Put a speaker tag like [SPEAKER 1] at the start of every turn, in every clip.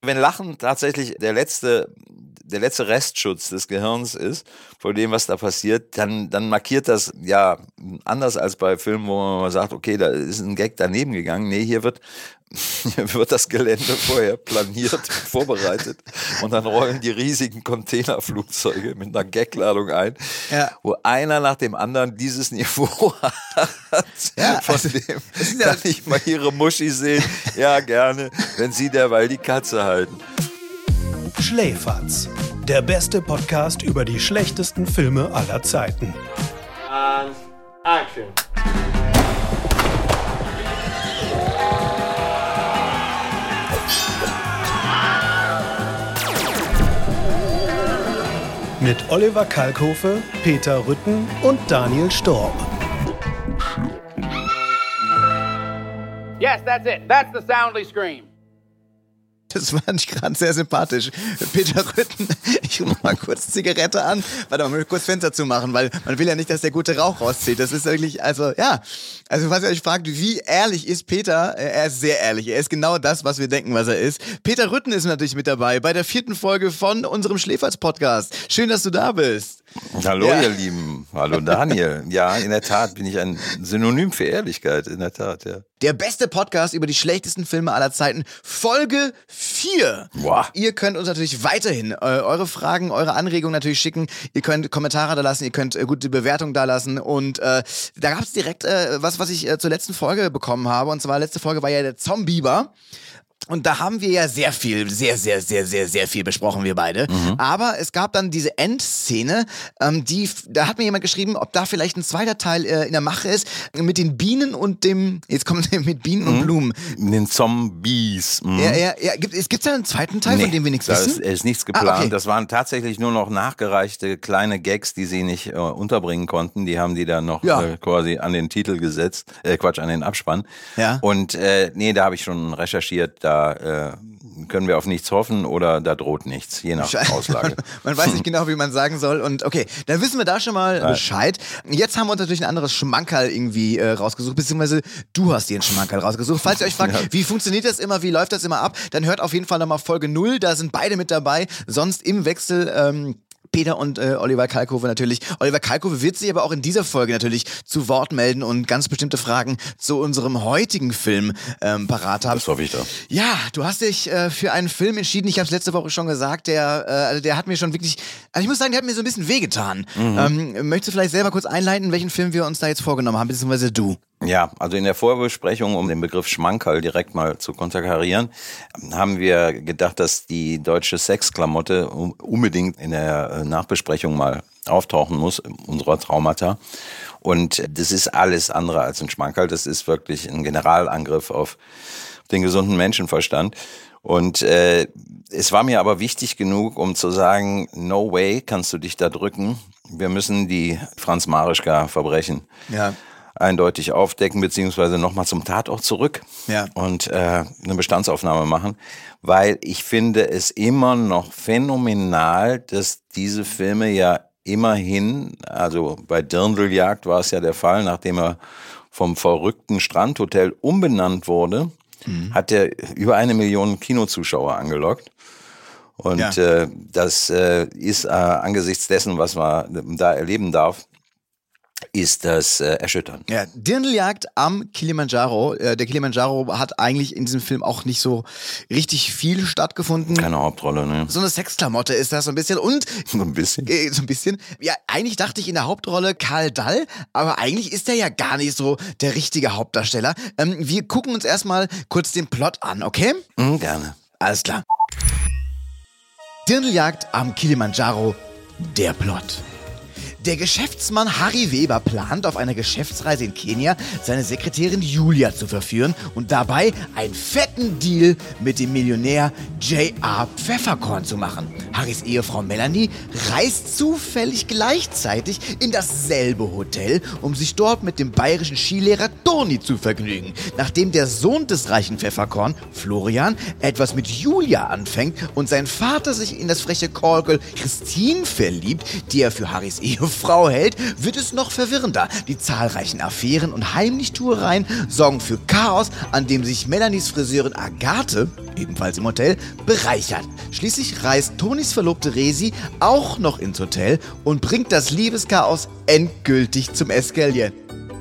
[SPEAKER 1] Wenn Lachen tatsächlich der letzte Restschutz des Gehirns ist, vor dem, was da passiert, dann markiert das ja anders als bei Filmen, wo man mal sagt, okay, da ist ein Gag daneben gegangen. Nee, hier wird das Gelände vorher planiert, vorbereitet und dann rollen die riesigen Containerflugzeuge mit einer Gagladung ein, wo einer nach dem anderen dieses Niveau hat. Ja, von dem kann ich mal ihre Muschi sehen. Ja, gerne, wenn sie derweil die Katze halten.
[SPEAKER 2] Schläferz, der beste Podcast über die schlechtesten Filme aller Zeiten.
[SPEAKER 3] And action.
[SPEAKER 2] Mit Oliver Kalkofe, Peter Rütten und Daniel Storb.
[SPEAKER 4] Yes, that's it. That's the soundly scream.
[SPEAKER 5] Das fand ich gerade sehr sympathisch. Peter Rütten, ich mach mal kurz Zigarette an. Warte mal, ich muss kurz Fenster zumachen, weil man will ja nicht, dass der gute Rauch rauszieht. Das ist wirklich, also falls ihr euch fragt, wie ehrlich ist Peter, er ist sehr ehrlich. Er ist genau das, was wir denken, was er ist. Peter Rütten ist natürlich mit dabei bei der 4. Folge von unserem Schläferz-Podcast. Schön, dass du da bist.
[SPEAKER 1] Hallo, ihr Lieben. Hallo, Daniel. Ja, in der Tat bin ich ein Synonym für Ehrlichkeit, in der Tat, ja.
[SPEAKER 5] Der beste Podcast über die schlechtesten Filme aller Zeiten, Folge 4.
[SPEAKER 1] Wow.
[SPEAKER 5] Ihr könnt uns natürlich weiterhin eure Fragen, eure Anregungen natürlich schicken. Ihr könnt Kommentare da lassen, ihr könnt gute Bewertungen da lassen. Und da gab es direkt was ich zur letzten Folge bekommen habe. Und zwar, letzte Folge war ja der Zombieber. Und da haben wir ja sehr viel besprochen, wir beide. Mhm. Aber es gab dann diese Endszene, da hat mir jemand geschrieben, ob da vielleicht ein zweiter Teil in der Mache ist, mit den Bienen und mit Bienen und Blumen.
[SPEAKER 1] Den Zombies. Mhm.
[SPEAKER 5] Ja. Gibt's da einen zweiten Teil, von dem wir nichts wissen?
[SPEAKER 1] Da ist nichts geplant.
[SPEAKER 5] Okay.
[SPEAKER 1] Das waren tatsächlich nur noch nachgereichte kleine Gags, die sie nicht unterbringen konnten. Die haben die dann noch quasi an den Titel gesetzt, an den Abspann. Ja. Und da habe ich schon recherchiert, da können wir auf nichts hoffen oder da droht nichts, je nach Auslage.
[SPEAKER 5] Man weiß nicht genau, wie man sagen soll. Und okay, dann wissen wir da schon mal Bescheid. Jetzt haben wir uns natürlich ein anderes Schmankerl irgendwie rausgesucht, beziehungsweise du hast dir ein Schmankerl rausgesucht. Falls ihr euch fragt, wie funktioniert das immer, wie läuft das immer ab, dann hört auf jeden Fall nochmal Folge 0, da sind beide mit dabei. Sonst im Wechsel Peter und Oliver Kalkofe natürlich. Oliver Kalkofe wird sich aber auch in dieser Folge natürlich zu Wort melden und ganz bestimmte Fragen zu unserem heutigen Film parat haben.
[SPEAKER 1] Das hoffe ich doch.
[SPEAKER 5] Ja, du hast dich für einen Film entschieden, ich habe es letzte Woche schon gesagt, der hat mir schon wirklich, ich muss sagen, der hat mir so ein bisschen wehgetan. Mhm. Möchtest du vielleicht selber kurz einleiten, welchen Film wir uns da jetzt vorgenommen haben, beziehungsweise du?
[SPEAKER 1] Ja, also in der Vorbesprechung, um den Begriff Schmankerl direkt mal zu konterkarieren, haben wir gedacht, dass die deutsche Sexklamotte unbedingt in der Nachbesprechung mal auftauchen muss, unserer Traumata. Und das ist alles andere als ein Schmankerl. Das ist wirklich ein Generalangriff auf den gesunden Menschenverstand. Und es war mir aber wichtig genug, um zu sagen, no way kannst du dich da drücken. Wir müssen die Franz-Marischka-Verbrechen eindeutig aufdecken, beziehungsweise nochmal zum Tatort zurück und eine Bestandsaufnahme machen, weil ich finde es immer noch phänomenal, dass diese Filme ja immerhin, also bei Dirndljagd war es ja der Fall, nachdem er vom verrückten Strandhotel umbenannt wurde, hat er über 1 Million Kinozuschauer angelockt. Und das ist angesichts dessen, was man da erleben darf, ist das erschütternd.
[SPEAKER 5] Ja, Dirndljagd am Kilimanjaro. Der Kilimanjaro hat eigentlich in diesem Film auch nicht so richtig viel stattgefunden.
[SPEAKER 1] Keine Hauptrolle, ne?
[SPEAKER 5] So eine Sexklamotte ist das so ein bisschen. Und
[SPEAKER 1] so ein bisschen.
[SPEAKER 5] So ein bisschen. Ja, eigentlich dachte ich in der Hauptrolle Karl Dall, aber eigentlich ist er ja gar nicht so der richtige Hauptdarsteller. Wir gucken uns erstmal kurz den Plot an, okay?
[SPEAKER 1] Gerne.
[SPEAKER 5] Alles klar. Dirndljagd am Kilimanjaro, der Plot. Der Geschäftsmann Harry Weber plant, auf einer Geschäftsreise in Kenia seine Sekretärin Julia zu verführen und dabei einen fetten Deal mit dem Millionär J.R. Pfefferkorn zu machen. Harrys Ehefrau Melanie reist zufällig gleichzeitig in dasselbe Hotel, um sich dort mit dem bayerischen Skilehrer Toni zu vergnügen. Nachdem der Sohn des reichen Pfefferkorn, Florian, etwas mit Julia anfängt und sein Vater sich in das freche Callgirl Christine verliebt, die er für Harrys Ehefrau Frau hält, wird es noch verwirrender. Die zahlreichen Affären und Heimlichtuereien sorgen für Chaos, an dem sich Melanies Friseurin Agathe, ebenfalls im Hotel, bereichert. Schließlich reist Tonys Verlobte Resi auch noch ins Hotel und bringt das Liebeschaos endgültig zum Eskalieren.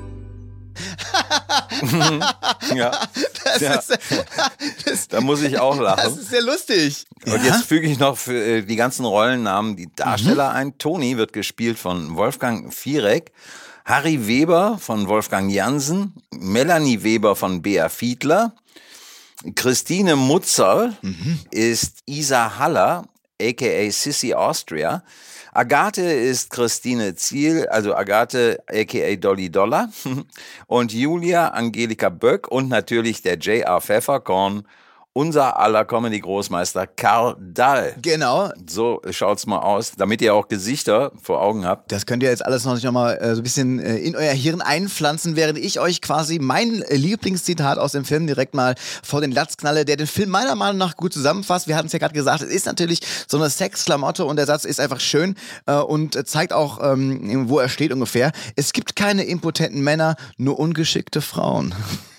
[SPEAKER 1] Ja. Da muss ich auch lachen.
[SPEAKER 5] Das ist sehr lustig.
[SPEAKER 1] Und jetzt füge ich noch für die ganzen Rollennamen die Darsteller ein. Toni wird gespielt von Wolfgang Fierek, Harry Weber von Wolfgang Jansen, Melanie Weber von Bea Fiedler, Christine Mutzerl ist Isa Haller, a.k.a. Sissy Austria. Agathe ist Christine Ziel, also Agathe a.k.a. Dolly Dollar. Und Julia Angelika Böck und natürlich der J.R. Pfefferkorn, unser aller Comedy-Großmeister Karl Dall.
[SPEAKER 5] Genau.
[SPEAKER 1] So schaut's mal aus, damit ihr auch Gesichter vor Augen habt.
[SPEAKER 5] Das könnt ihr jetzt alles noch mal so ein bisschen in euer Hirn einpflanzen, während ich euch quasi mein Lieblingszitat aus dem Film direkt mal vor den Latz knalle, der den Film meiner Meinung nach gut zusammenfasst. Wir hatten es ja gerade gesagt, es ist natürlich so eine Sexklamotte und der Satz ist einfach schön und zeigt auch, wo er steht ungefähr. Es gibt keine impotenten Männer, nur ungeschickte Frauen.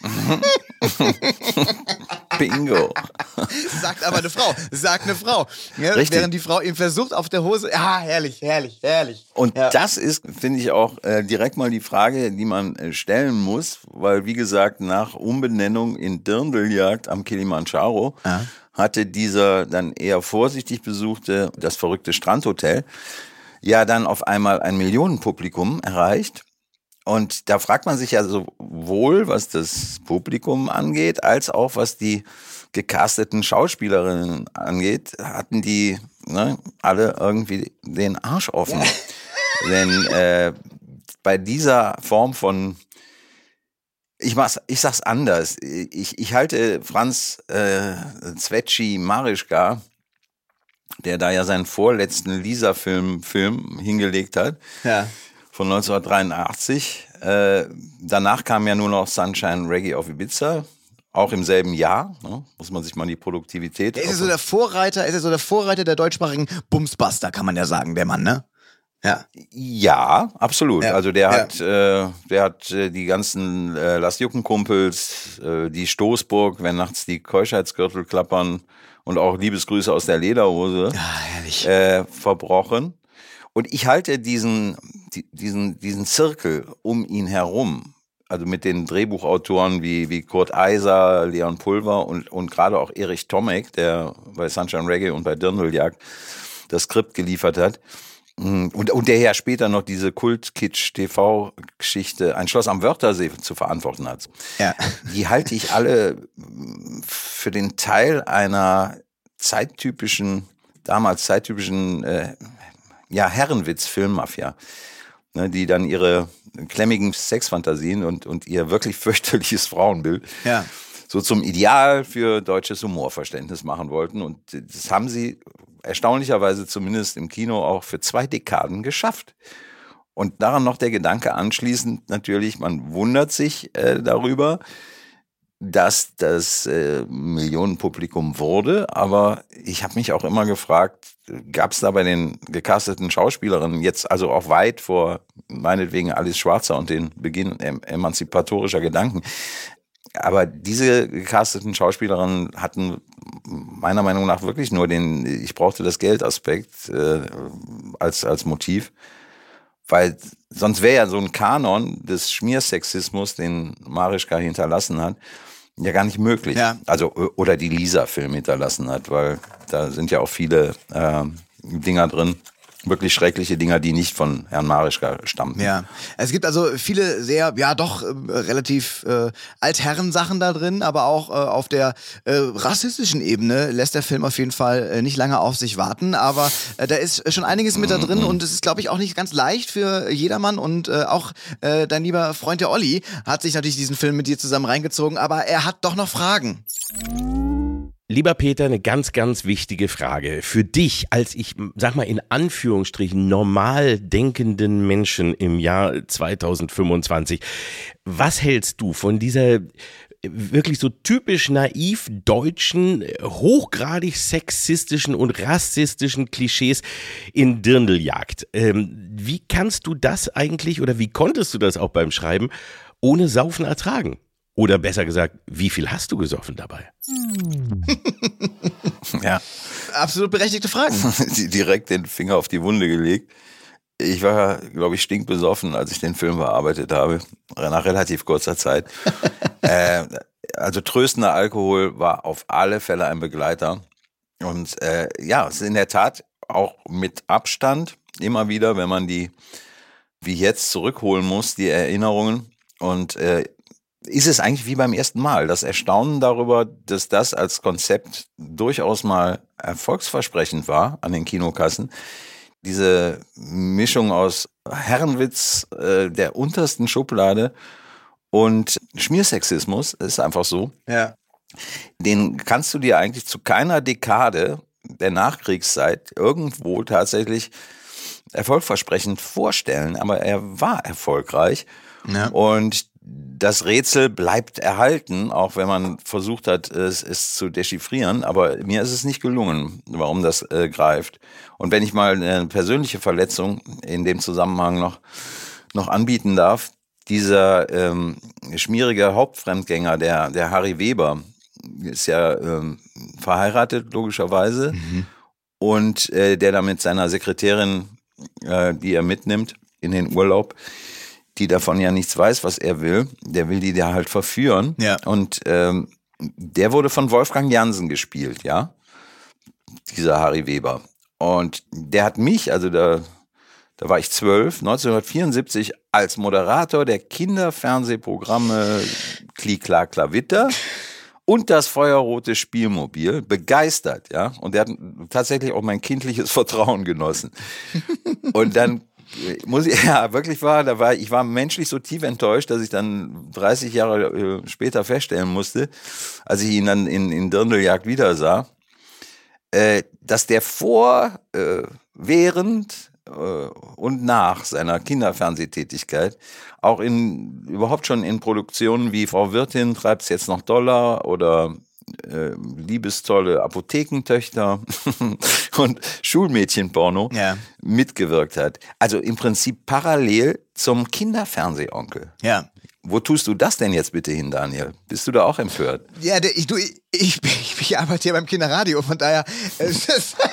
[SPEAKER 1] Bingo.
[SPEAKER 5] Sagt aber eine Frau. Sagt eine Frau. Ja,
[SPEAKER 1] Richtig.
[SPEAKER 5] Während die Frau ihm versucht auf der Hose. Ja, herrlich, herrlich, herrlich.
[SPEAKER 1] Und
[SPEAKER 5] ja.
[SPEAKER 1] das ist, finde ich, auch direkt mal die Frage, die man stellen muss, weil, wie gesagt, nach Umbenennung in Dirndeljagd am Kilimanjaro hatte dieser dann eher vorsichtig besuchte, das verrückte Strandhotel, ja dann auf einmal ein Millionenpublikum erreicht. Und da fragt man sich ja sowohl, was das Publikum angeht, als auch was die gecasteten Schauspielerinnen angeht, hatten die alle irgendwie den Arsch offen. Denn bei dieser Form von, ich sag's anders, ich halte Franz Zwetschi Marischka, der da ja seinen vorletzten Lisa-Film hingelegt hat, von 1983. Danach kam ja nur noch Sunshine Reggae auf Ibiza, auch im selben Jahr. Muss man sich mal die Produktivität...
[SPEAKER 5] Ist er so der Vorreiter der deutschsprachigen Bumsbuster, kann man ja sagen, der Mann, ne?
[SPEAKER 1] Ja, absolut.
[SPEAKER 5] Ja.
[SPEAKER 1] Also der hat die ganzen Lass-Jucken-Kumpels, die Stoßburg, wenn nachts die Keuschheitsgürtel klappern und auch Liebesgrüße aus der Lederhose verbrochen. Und ich halte diesen Zirkel um ihn herum, also mit den Drehbuchautoren wie Kurt Eiser, Leon Pulver und gerade auch Erich Tomek, der bei Sunshine Reggae und bei Dirndeljagd das Skript geliefert hat. Und der ja später noch diese Kult-Kitsch-TV-Geschichte Ein Schloss am Wörthersee zu verantworten hat. Ja. Die halte ich alle für den Teil einer damals zeittypischen Herrenwitz-Filmmafia, die dann ihre klemmigen Sexfantasien und ihr wirklich fürchterliches Frauenbild so zum Ideal für deutsches Humorverständnis machen wollten. Und das haben sie erstaunlicherweise zumindest im Kino auch für 2 Dekaden geschafft. Und daran noch der Gedanke anschließend natürlich, man wundert sich darüber, dass das Millionenpublikum wurde, aber ich habe mich auch immer gefragt, gab es da bei den gecasteten Schauspielerinnen jetzt also auch weit vor meinetwegen Alice Schwarzer und den Beginn emanzipatorischer Gedanken, aber diese gecasteten Schauspielerinnen hatten meiner Meinung nach wirklich nur den ich brauchte das Geld-Aspekt als Motiv. Weil sonst wäre ja so ein Kanon des Schmiersexismus, den Marischka hinterlassen hat, ja gar nicht möglich. Ja. Also, oder die Lisa-Film hinterlassen hat, weil da sind ja auch viele Dinger drin, wirklich schreckliche Dinger, die nicht von Herrn Marischka stammen.
[SPEAKER 5] Ja, es gibt also viele sehr, relativ Altherren-Sachen da drin, aber auch auf der rassistischen Ebene lässt der Film auf jeden Fall nicht lange auf sich warten, aber da ist schon einiges mit da drin und es ist, glaube ich, auch nicht ganz leicht für jedermann und auch dein lieber Freund, der Olli, hat sich natürlich diesen Film mit dir zusammen reingezogen, aber er hat doch noch Fragen.
[SPEAKER 6] Lieber Peter, eine ganz, ganz wichtige Frage. Für dich als sag mal in Anführungsstrichen, normal denkenden Menschen im Jahr 2025. Was hältst du von dieser wirklich so typisch naiv deutschen, hochgradig sexistischen und rassistischen Klischees in Dirndl jagt. Wie kannst du das eigentlich oder wie konntest du das auch beim Schreiben ohne Saufen ertragen? Oder besser gesagt, wie viel hast du gesoffen dabei?
[SPEAKER 1] Ja.
[SPEAKER 5] Absolut berechtigte Fragen.
[SPEAKER 1] Direkt den Finger auf die Wunde gelegt. Ich war, glaube ich, stinkbesoffen, als ich den Film bearbeitet habe, nach relativ kurzer Zeit. Also tröstender Alkohol war auf alle Fälle ein Begleiter. Und ja, es ist in der Tat auch mit Abstand immer wieder, wenn man die, wie jetzt, zurückholen muss, die Erinnerungen. Und ist es eigentlich wie beim ersten Mal. Das Erstaunen darüber, dass das als Konzept durchaus mal erfolgsversprechend war an den Kinokassen. Diese Mischung aus Herrenwitz der untersten Schublade und Schmiersexismus, ist einfach so.
[SPEAKER 5] Ja.
[SPEAKER 1] Den kannst du dir eigentlich zu keiner Dekade der Nachkriegszeit irgendwo tatsächlich erfolgversprechend vorstellen. Aber er war erfolgreich. Ja. Und das Rätsel bleibt erhalten, auch wenn man versucht hat, es zu dechiffrieren. Aber mir ist es nicht gelungen, warum das greift. Und wenn ich mal eine persönliche Verletzung in dem Zusammenhang noch anbieten darf, dieser schmierige Hauptfremdgänger, der Harry Weber, ist ja verheiratet, logischerweise. Mhm. Und der da mit seiner Sekretärin, die er mitnimmt in den Urlaub, die davon ja nichts weiß, was er will. Der will die da halt verführen. Ja. Und der wurde von Wolfgang Jansen gespielt, ja. Dieser Harry Weber. Und der hat mich, also da war ich 12, 1974 als Moderator der Kinderfernsehprogramme Kli-Kla Klavitter und das feuerrote Spielmobil begeistert, ja. Und der hat tatsächlich auch mein kindliches Vertrauen genossen. Und dann muss ich, ja, wirklich ich war menschlich so tief enttäuscht, dass ich dann 30 Jahre später feststellen musste, als ich ihn dann in Dirndljagd wieder sah, dass der vor, während und nach seiner Kinderfernsehtätigkeit auch überhaupt schon in Produktionen wie Frau Wirtin treibt's jetzt noch Dollar oder liebestolle Apothekentöchter und Schulmädchenporno mitgewirkt hat. Also im Prinzip parallel zum Kinderfernsehonkel. Ja. Wo tust du das denn jetzt bitte hin, Daniel? Bist du da auch empört?
[SPEAKER 5] Ja, ich arbeite hier beim Kinderradio, von daher ist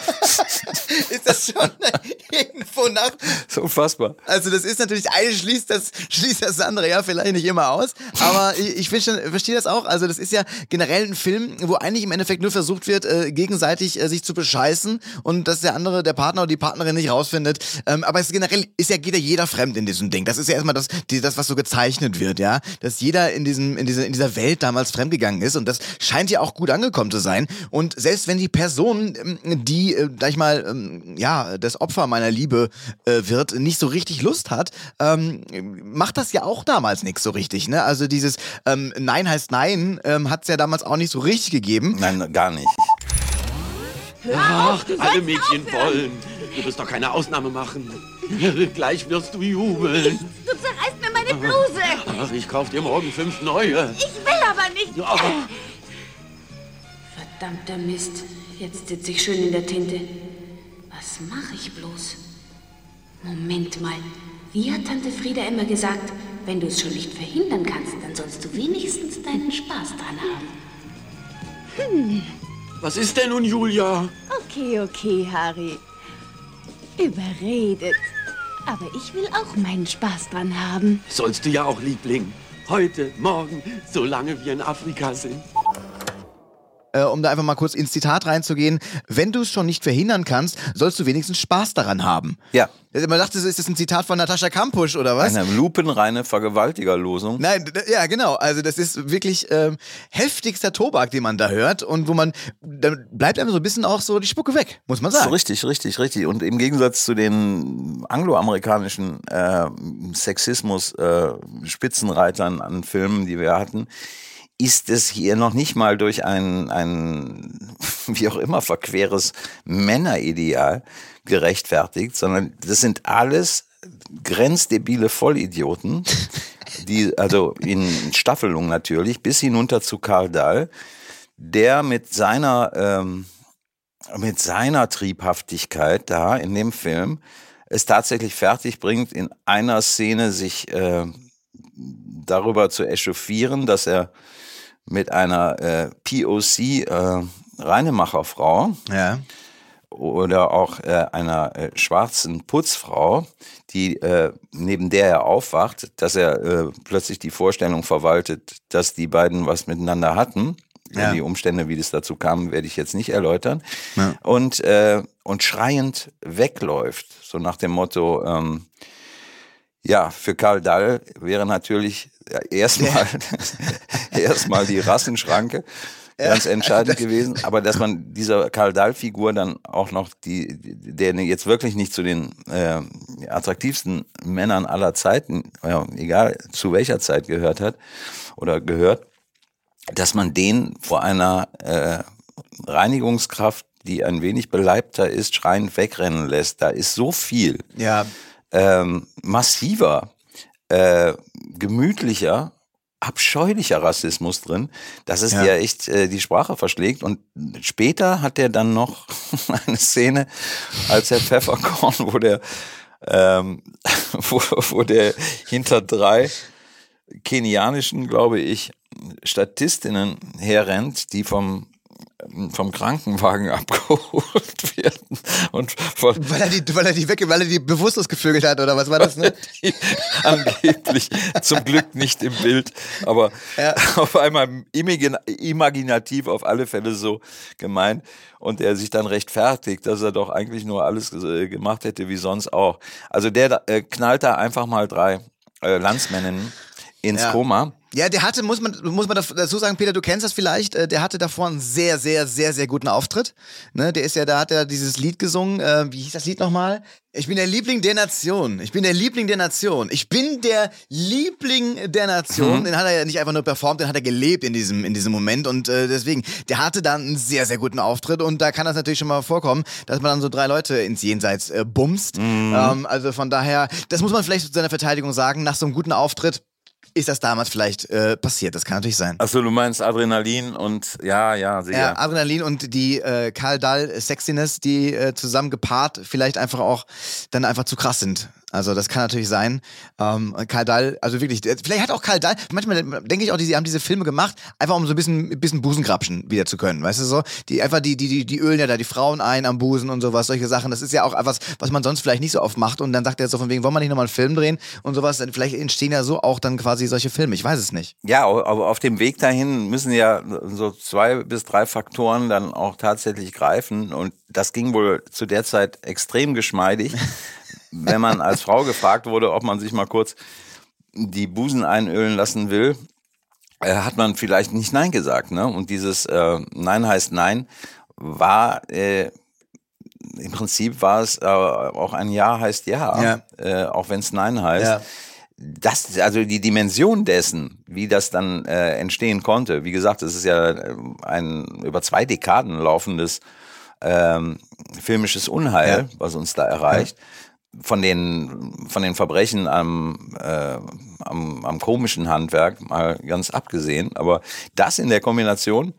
[SPEAKER 5] das schon irgendwo nach.
[SPEAKER 1] So unfassbar.
[SPEAKER 5] Also das ist natürlich, eine schließt das andere ja vielleicht nicht immer aus, aber ich verstehe das auch. Also das ist ja generell ein Film, wo eigentlich im Endeffekt nur versucht wird, gegenseitig sich zu bescheißen und dass der andere, der Partner oder die Partnerin nicht rausfindet. Aber es generell geht ja jeder fremd in diesem Ding. Das ist ja erstmal das, was so gezeichnet wird, ja, dass jeder in dieser Welt damals fremdgegangen ist und das scheint ja auch gut angekommen zu sein. Und selbst wenn die Person, die, sag ich mal, das Opfer meiner Liebe wird, nicht so richtig Lust hat, macht das ja auch damals nichts so richtig, ne? Also dieses Nein heißt Nein hat es ja damals auch nicht so richtig gegeben.
[SPEAKER 1] Nein, gar nicht.
[SPEAKER 7] Ach, alle Mädchen wollen. Du wirst doch keine Ausnahme machen. Gleich wirst du jubeln.
[SPEAKER 8] Du zerreißt mir meine Bluse.
[SPEAKER 7] Ach, ich kauf dir morgen 5 neue.
[SPEAKER 8] Ich will aber nicht.
[SPEAKER 7] Oh.
[SPEAKER 9] Verdammter Mist. Jetzt sitze ich schön in der Tinte. Was mache ich bloß? Moment mal. Wie hat Tante Frieda immer gesagt, wenn du es schon nicht verhindern kannst, dann sollst du wenigstens deinen Spaß dran haben.
[SPEAKER 7] Was ist denn nun, Julia?
[SPEAKER 8] Okay, Harry. Überredet. Aber ich will auch meinen Spaß dran haben.
[SPEAKER 7] Sollst du ja auch, Liebling. Heute, morgen, solange wir in Afrika sind.
[SPEAKER 5] Um da einfach mal kurz ins Zitat reinzugehen, wenn du es schon nicht verhindern kannst, sollst du wenigstens Spaß daran haben.
[SPEAKER 1] Ja.
[SPEAKER 5] Man dachte, ist das ein Zitat von Natascha Kampusch, oder was?
[SPEAKER 1] Eine lupenreine Vergewaltigerlosung.
[SPEAKER 5] Nein, ja, genau. Also das ist wirklich heftigster Tobak, den man da hört und da bleibt einem so ein bisschen auch so die Spucke weg, muss man sagen.
[SPEAKER 1] Richtig. Und im Gegensatz zu den angloamerikanischen Sexismus-Spitzenreitern an Filmen, die wir hatten, ist es hier noch nicht mal durch ein wie auch immer verqueres Männerideal gerechtfertigt, sondern das sind alles grenzdebile Vollidioten, also in Staffelung natürlich, bis hinunter zu Karl Dall, der mit seiner Triebhaftigkeit da in dem Film es tatsächlich fertig bringt, in einer Szene sich darüber zu echauffieren, dass er mit einer POC Reinemacherfrau oder auch einer schwarzen Putzfrau, die neben der er aufwacht, dass er plötzlich die Vorstellung verwaltet, dass die beiden was miteinander hatten. Ja. Die Umstände, wie das dazu kam, werde ich jetzt nicht erläutern. Ja. Und schreiend wegläuft, so nach dem Motto, für Karl Dall wäre natürlich erstmal die Rassenschranke ganz entscheidend gewesen, aber dass man dieser Karl Dall-Figur dann auch noch der jetzt wirklich nicht zu den attraktivsten Männern aller Zeiten, egal zu welcher Zeit gehört, dass man den vor einer Reinigungskraft, die ein wenig beleibter ist, schreiend wegrennen lässt. Da ist so viel massiver, gemütlicher, abscheulicher Rassismus drin, dass es dir echt die Sprache verschlägt. Und später hat er dann noch eine Szene als Herr Pfefferkorn, wo der hinter 3 kenianischen, glaube ich, Statistinnen herrennt, die vom Krankenwagen abgeholt werden. Und
[SPEAKER 5] weil er die bewusstlos gevögelt hat, oder was war das, ne?
[SPEAKER 1] Angeblich, zum Glück nicht im Bild, aber auf einmal imaginativ auf alle Fälle so gemeint. Und er sich dann rechtfertigt, dass er doch eigentlich nur alles gemacht hätte wie sonst auch. Also der knallt da einfach mal 3 Landsmänninnen ins Koma.
[SPEAKER 5] Ja, der hatte, muss man dazu sagen, Peter, du kennst das vielleicht, der hatte davor einen sehr, sehr, sehr, sehr guten Auftritt. Ne, da hat er dieses Lied gesungen, wie hieß das Lied nochmal? Ich bin der Liebling der Nation. Ich bin der Liebling der Nation. Ich bin der Liebling der Nation. Den hat er ja nicht einfach nur performt, den hat er gelebt in diesem Moment. Und deswegen, der hatte dann einen sehr, sehr guten Auftritt. Und da kann das natürlich schon mal vorkommen, dass man dann so 3 Leute ins Jenseits bumst. Also von daher, das muss man vielleicht zu seiner Verteidigung sagen, nach so einem guten Auftritt ist das damals vielleicht passiert. Das kann natürlich sein.
[SPEAKER 1] Achso, du meinst Adrenalin und ja, sicher.
[SPEAKER 5] Ja, Adrenalin und die Karl Dall Sexiness, die zusammen gepaart vielleicht einfach auch dann einfach zu krass sind. Also das kann natürlich sein. Karl Dall, also wirklich, vielleicht hat auch Karl Dall, manchmal denke ich auch, sie haben diese Filme gemacht, einfach um so ein bisschen Busengrapschen wieder zu können, weißt du so? Die ölen ja da die Frauen ein am Busen und sowas, solche Sachen. Das ist ja auch etwas, was man sonst vielleicht nicht so oft macht. Und dann sagt er so von wegen, wollen wir nicht nochmal einen Film drehen und sowas? Vielleicht entstehen ja so auch dann quasi solche Filme, ich weiß es nicht.
[SPEAKER 1] Ja, aber auf dem Weg dahin müssen ja so 2 bis 3 Faktoren dann auch tatsächlich greifen. Und das ging wohl zu der Zeit extrem geschmeidig. Wenn man als Frau gefragt wurde, ob man sich mal kurz die Busen einölen lassen will, hat man vielleicht nicht Nein gesagt. Ne? Und dieses Nein heißt Nein war, im Prinzip war es auch ein Ja heißt Ja, auch wenn es Nein heißt. Ja. Also die Dimension dessen, wie das dann entstehen konnte, wie gesagt, es ist ja ein über 2 Dekaden laufendes filmisches Unheil, was uns da erreicht. Von den Verbrechen am komischen Handwerk mal ganz abgesehen, aber das in der Kombination,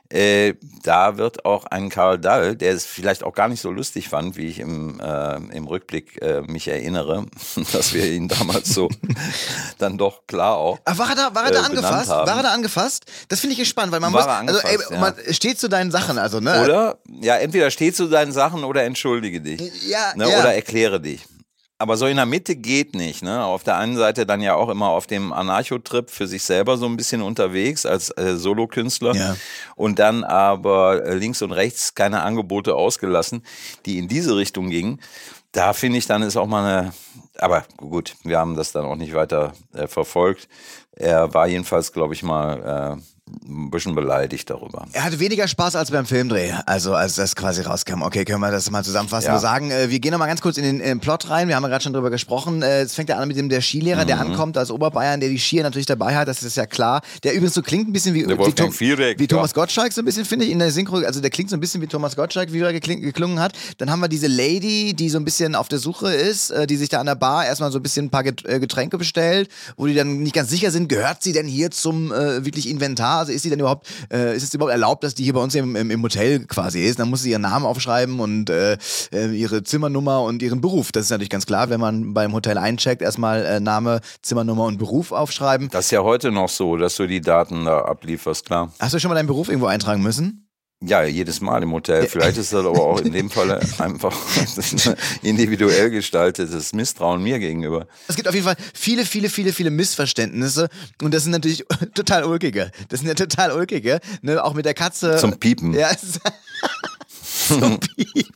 [SPEAKER 1] da wird auch ein Karl Dall, der es vielleicht auch gar nicht so lustig fand, wie ich im Rückblick mich erinnere, dass wir ihn damals so dann doch klar auch
[SPEAKER 5] war er da angefasst? Haben. War er da angefasst? Das finde ich spannend, weil man man steht zu deinen Sachen, also ne?
[SPEAKER 1] Oder? Ja, entweder steht zu deinen Sachen oder entschuldige dich. Oder erkläre dich. Aber so in der Mitte geht nicht, ne? Auf der einen Seite dann ja auch immer auf dem Anarcho-Trip für sich selber so ein bisschen unterwegs als Solokünstler. Ja. Und dann aber links und rechts keine Angebote ausgelassen, die in diese Richtung gingen. Da finde ich, dann ist auch mal aber gut, wir haben das dann auch nicht weiter verfolgt. Er war jedenfalls, glaube ich mal, ein bisschen beleidigt darüber.
[SPEAKER 5] Er hatte weniger Spaß als beim Filmdreh, also als das quasi rauskam. Okay, können wir das mal zusammenfassen?
[SPEAKER 1] Ja.
[SPEAKER 5] Wir sagen, wir gehen noch mal ganz kurz in den Plot rein. Wir haben ja gerade schon drüber gesprochen. Es fängt ja an mit dem der Skilehrer, der ankommt aus Oberbayern, der die Skier natürlich dabei hat. Das ist ja klar. Der übrigens so klingt ein bisschen wie Thomas Gottschalk, so ein bisschen, finde ich, in der Synchro. Also der klingt so ein bisschen wie Thomas Gottschalk, wie er geklungen hat. Dann haben wir diese Lady, die so ein bisschen auf der Suche ist, die sich da an der Bar erstmal so ein bisschen ein paar Getränke bestellt, wo die dann nicht ganz sicher sind, gehört sie denn hier zum wirklich Inventar? Also ist sie denn überhaupt, ist es überhaupt erlaubt, dass die hier bei uns im Hotel quasi ist? Dann muss sie ihren Namen aufschreiben und ihre Zimmernummer und ihren Beruf. Das ist natürlich ganz klar, wenn man beim Hotel eincheckt, erstmal Name, Zimmernummer und Beruf aufschreiben.
[SPEAKER 1] Das ist ja heute noch so, dass du die Daten da ablieferst, klar.
[SPEAKER 5] Hast du schon mal deinen Beruf irgendwo eintragen müssen?
[SPEAKER 1] Ja, jedes Mal im Hotel. Vielleicht ist das aber auch in dem Fall einfach ein individuell gestaltetes Misstrauen mir gegenüber.
[SPEAKER 5] Es gibt auf jeden Fall viele Missverständnisse und das sind natürlich total ulkige. Ne? Auch mit der Katze.
[SPEAKER 1] Zum Piepen.
[SPEAKER 5] Ja, zum Piepen.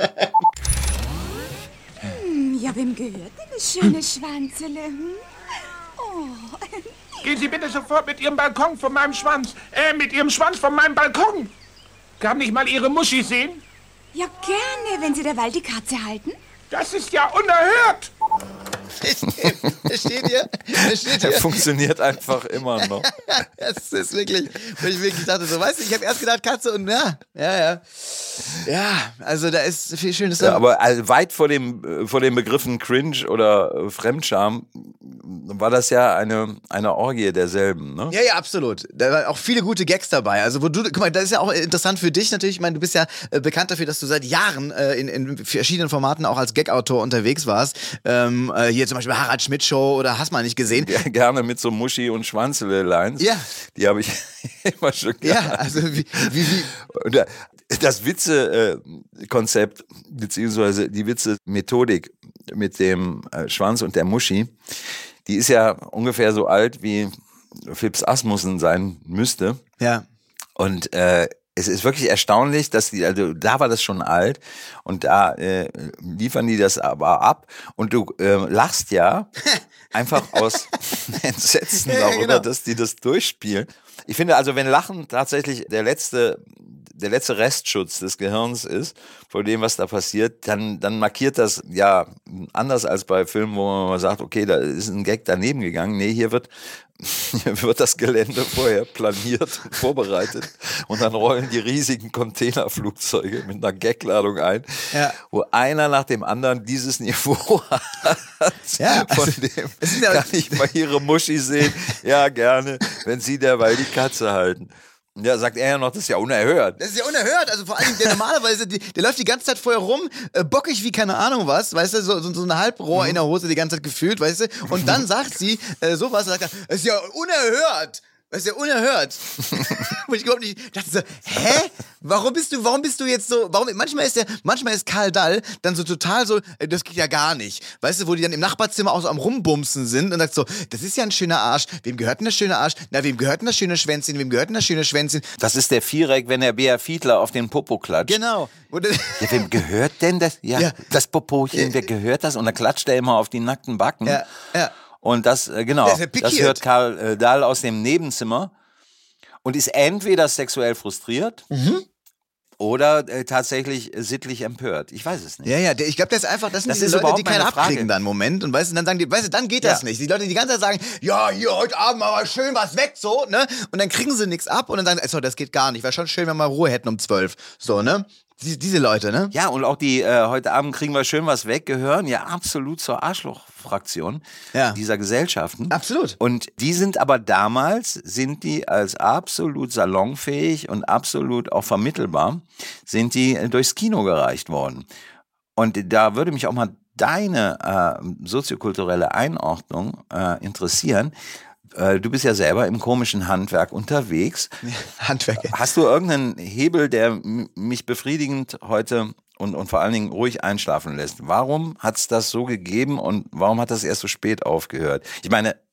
[SPEAKER 8] Ja, wem gehört denn das schöne Schwanzele? Oh.
[SPEAKER 10] Gehen Sie bitte sofort mit Ihrem Balkon von meinem Schwanz. Mit Ihrem Schwanz von meinem Balkon. Kann ich mal Ihre Muschi sehen?
[SPEAKER 8] Ja, gerne, wenn Sie derweil die Katze halten.
[SPEAKER 10] Das ist ja unerhört.
[SPEAKER 5] Steht hier.
[SPEAKER 1] Der funktioniert einfach immer noch.
[SPEAKER 5] Das ist wirklich, wo ich wirklich dachte, so, weißt du, ich habe erst gedacht Katze und ja, also da ist viel Schönes.
[SPEAKER 1] Ja, aber weit vor den Begriffen Cringe oder Fremdscham war das ja eine Orgie derselben, ne?
[SPEAKER 5] Ja, absolut. Da waren auch viele gute Gags dabei. Also guck mal, das ist ja auch interessant für dich natürlich. Ich meine, du bist ja bekannt dafür, dass du seit Jahren in verschiedenen Formaten auch als Gag-Autor unterwegs warst. Hier zum Beispiel Harald Schmidt Show oder hast mal nicht gesehen.
[SPEAKER 1] Ja, gerne mit so Muschi- und Schwanzele-Lines.
[SPEAKER 5] Ja.
[SPEAKER 1] Die habe ich immer schon gehabt.
[SPEAKER 5] Ja, also wie.
[SPEAKER 1] Und das Witze-Konzept, beziehungsweise die Witze-Methodik mit dem Schwanz und der Muschi, die ist ja ungefähr so alt, wie Phipps Asmussen sein müsste.
[SPEAKER 5] Ja.
[SPEAKER 1] Und es ist wirklich erstaunlich, dass also da war das schon alt und da liefern die das aber ab und du lachst ja einfach aus Entsetzen darüber, genau, dass die das durchspielen. Ich finde also, wenn Lachen tatsächlich der letzte Restschutz des Gehirns ist, vor dem, was da passiert, dann markiert das ja anders als bei Filmen, wo man sagt, okay, da ist ein Gag daneben gegangen. Nee, hier wird das Gelände vorher planiert und vorbereitet und dann rollen die riesigen Containerflugzeuge mit einer Gagladung ein, wo einer nach dem anderen dieses Niveau hat.
[SPEAKER 5] Ja,
[SPEAKER 1] von dem kann ich mal Ihre Muschi sehen. Ja, gerne, wenn Sie derweil die Katze halten. Ja, sagt er ja noch, das ist ja unerhört.
[SPEAKER 5] Das ist ja unerhört, also vor allem der normalerweise, der läuft die ganze Zeit vorher rum, bockig wie keine Ahnung was, weißt du, so eine Halbrohr in der Hose die ganze Zeit gefühlt, weißt du, und dann sagt sie sowas, sagt er, das ist ja unerhört. Das ist ja unerhört. Wo ich überhaupt nicht dachte so, hä? Warum bist du jetzt so, manchmal ist Karl Dall dann so total so, das geht ja gar nicht. Weißt du, wo die dann im Nachbarzimmer auch so am Rumbumsen sind und sagt so, das ist ja ein schöner Arsch. Wem gehört denn das schöne Arsch? Na, wem gehört denn das schöne Schwänzchen? Wem gehört denn das schöne Schwänzchen?
[SPEAKER 1] Das ist der Viereck, wenn der Bea Fiedler auf den Popo klatscht.
[SPEAKER 5] Genau.
[SPEAKER 1] Ja, wem gehört denn das? Ja. Das Popochen, wer gehört das? Und dann klatscht er immer auf die nackten Backen.
[SPEAKER 5] Ja.
[SPEAKER 1] Und das, genau, das hört Karl Dall aus dem Nebenzimmer und ist entweder sexuell frustriert oder tatsächlich sittlich empört. Ich weiß es nicht.
[SPEAKER 5] Ja, ich glaube, das ist einfach, das sind diese Leute, die keinen abkriegen dann im Moment. Und weißt du, dann sagen die, dann geht das nicht. Die Leute, die die ganze Zeit sagen, ja, hier, heute Abend mal schön was weg, so, ne? Und dann kriegen sie nichts ab und dann sagen, so, das geht gar nicht. Wäre schon schön, wenn wir mal Ruhe hätten um 12. So, ne? Diese Leute, ne?
[SPEAKER 1] Ja, und auch die, heute Abend kriegen wir schön was weg, gehören ja absolut zur Arschlochfraktion dieser Gesellschaften.
[SPEAKER 5] Absolut.
[SPEAKER 1] Und die sind aber damals, sind die als absolut salonfähig und absolut auch vermittelbar, sind die durchs Kino gereicht worden. Und da würde mich auch mal deine soziokulturelle Einordnung interessieren. Du bist ja selber im komischen Handwerk unterwegs.
[SPEAKER 5] Handwerk.
[SPEAKER 1] Hast du irgendeinen Hebel, der mich befriedigend heute und vor allen Dingen ruhig einschlafen lässt? Warum hat es das so gegeben und warum hat das erst so spät aufgehört? Ich meine,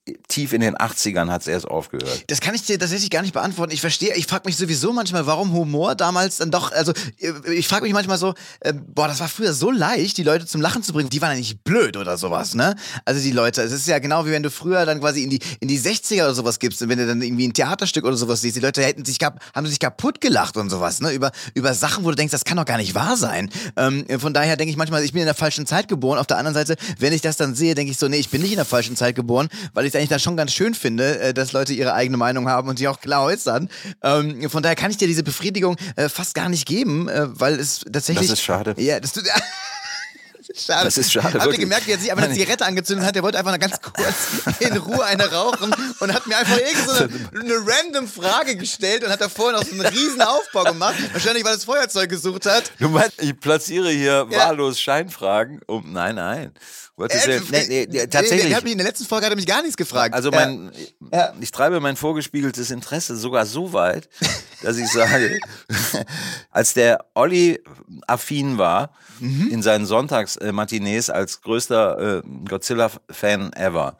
[SPEAKER 1] tief in den 80ern hat es erst aufgehört.
[SPEAKER 5] Das kann ich dir tatsächlich gar nicht beantworten. Ich frage mich sowieso manchmal, warum Humor damals dann doch, also ich frage mich manchmal so, das war früher so leicht, die Leute zum Lachen zu bringen. Die waren ja nicht blöd oder sowas, ne? Also die Leute, es ist ja genau wie wenn du früher dann quasi in die 60er oder sowas gibst und wenn du dann irgendwie ein Theaterstück oder sowas siehst, die Leute haben sich kaputt gelacht und sowas, ne? Über Sachen, wo du denkst, das kann doch gar nicht wahr sein. Von daher denke ich manchmal, ich bin in der falschen Zeit geboren. Auf der anderen Seite, wenn ich das dann sehe, denke ich so, nee, ich bin nicht in der falschen Zeit geboren, weil ich es eigentlich dann schon ganz schön finde, dass Leute ihre eigene Meinung haben und die auch klar äußern. Von daher kann ich dir diese Befriedigung fast gar nicht geben, weil es tatsächlich...
[SPEAKER 1] Das ist schade.
[SPEAKER 5] Ja, schade.
[SPEAKER 1] Das ist schade.
[SPEAKER 5] Habt ihr gemerkt, wie er sich einfach eine Zigarette angezündet hat? Der wollte einfach noch ganz kurz in Ruhe eine rauchen und hat mir einfach so eine random Frage gestellt und hat da vorhin auch so einen riesen Aufbau gemacht. Wahrscheinlich, weil er das Feuerzeug gesucht hat.
[SPEAKER 1] Du meinst, ich platziere hier wahllos Scheinfragen? Nein. Tatsächlich.
[SPEAKER 5] In der letzten Folge hat er mich gar nichts gefragt.
[SPEAKER 1] Also ich treibe mein vorgespiegeltes Interesse sogar so weit, dass ich sage, als der Olli affin war, in seinen Sonntagsmatinees als größter Godzilla-Fan ever,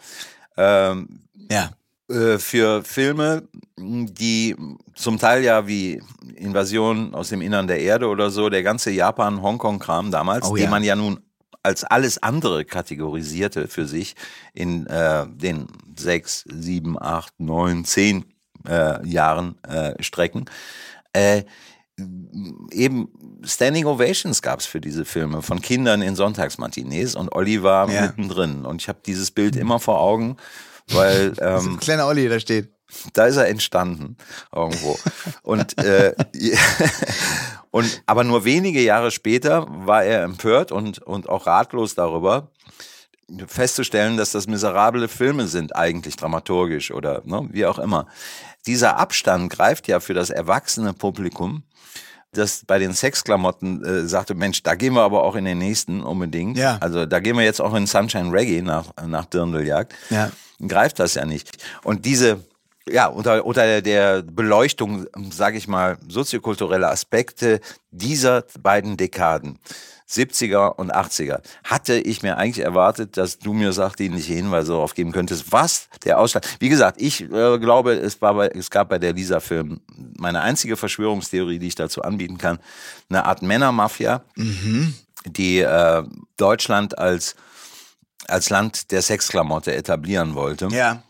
[SPEAKER 1] für Filme, die zum Teil ja wie Invasion aus dem Innern der Erde oder so, der ganze Japan-Hongkong-Kram damals, den man ja nun als alles andere kategorisierte für sich in den 6, 7, 8, 9, 10 Jahren Strecken. Eben Standing Ovations gab es für diese Filme von Kindern in Sonntagsmatinees und Olli war mittendrin. Und ich habe dieses Bild immer vor Augen, weil...
[SPEAKER 5] das ist ein kleiner Olli, der steht.
[SPEAKER 1] Da ist er entstanden irgendwo. Aber nur wenige Jahre später war er empört und auch ratlos darüber, festzustellen, dass das miserable Filme sind, eigentlich dramaturgisch oder wie auch immer. Dieser Abstand greift ja für das erwachsene Publikum, das bei den Sexklamotten sagte, Mensch, da gehen wir aber auch in den nächsten unbedingt. Ja. Also da gehen wir jetzt auch in Sunshine Reggae nach Dirndeljagd. Ja. Greift das ja nicht. Und diese... Ja, unter der Beleuchtung, sage ich mal, soziokulturelle Aspekte dieser beiden Dekaden, 70er und 80er, hatte ich mir eigentlich erwartet, dass du mir sachdienliche Hinweise darauf geben könntest, was der Ausschlag... Wie gesagt, ich glaube, es gab bei der Lisa-Film meine einzige Verschwörungstheorie, die ich dazu anbieten kann, eine Art Männermafia, die Deutschland als Land der Sexklamotte etablieren wollte. Ja.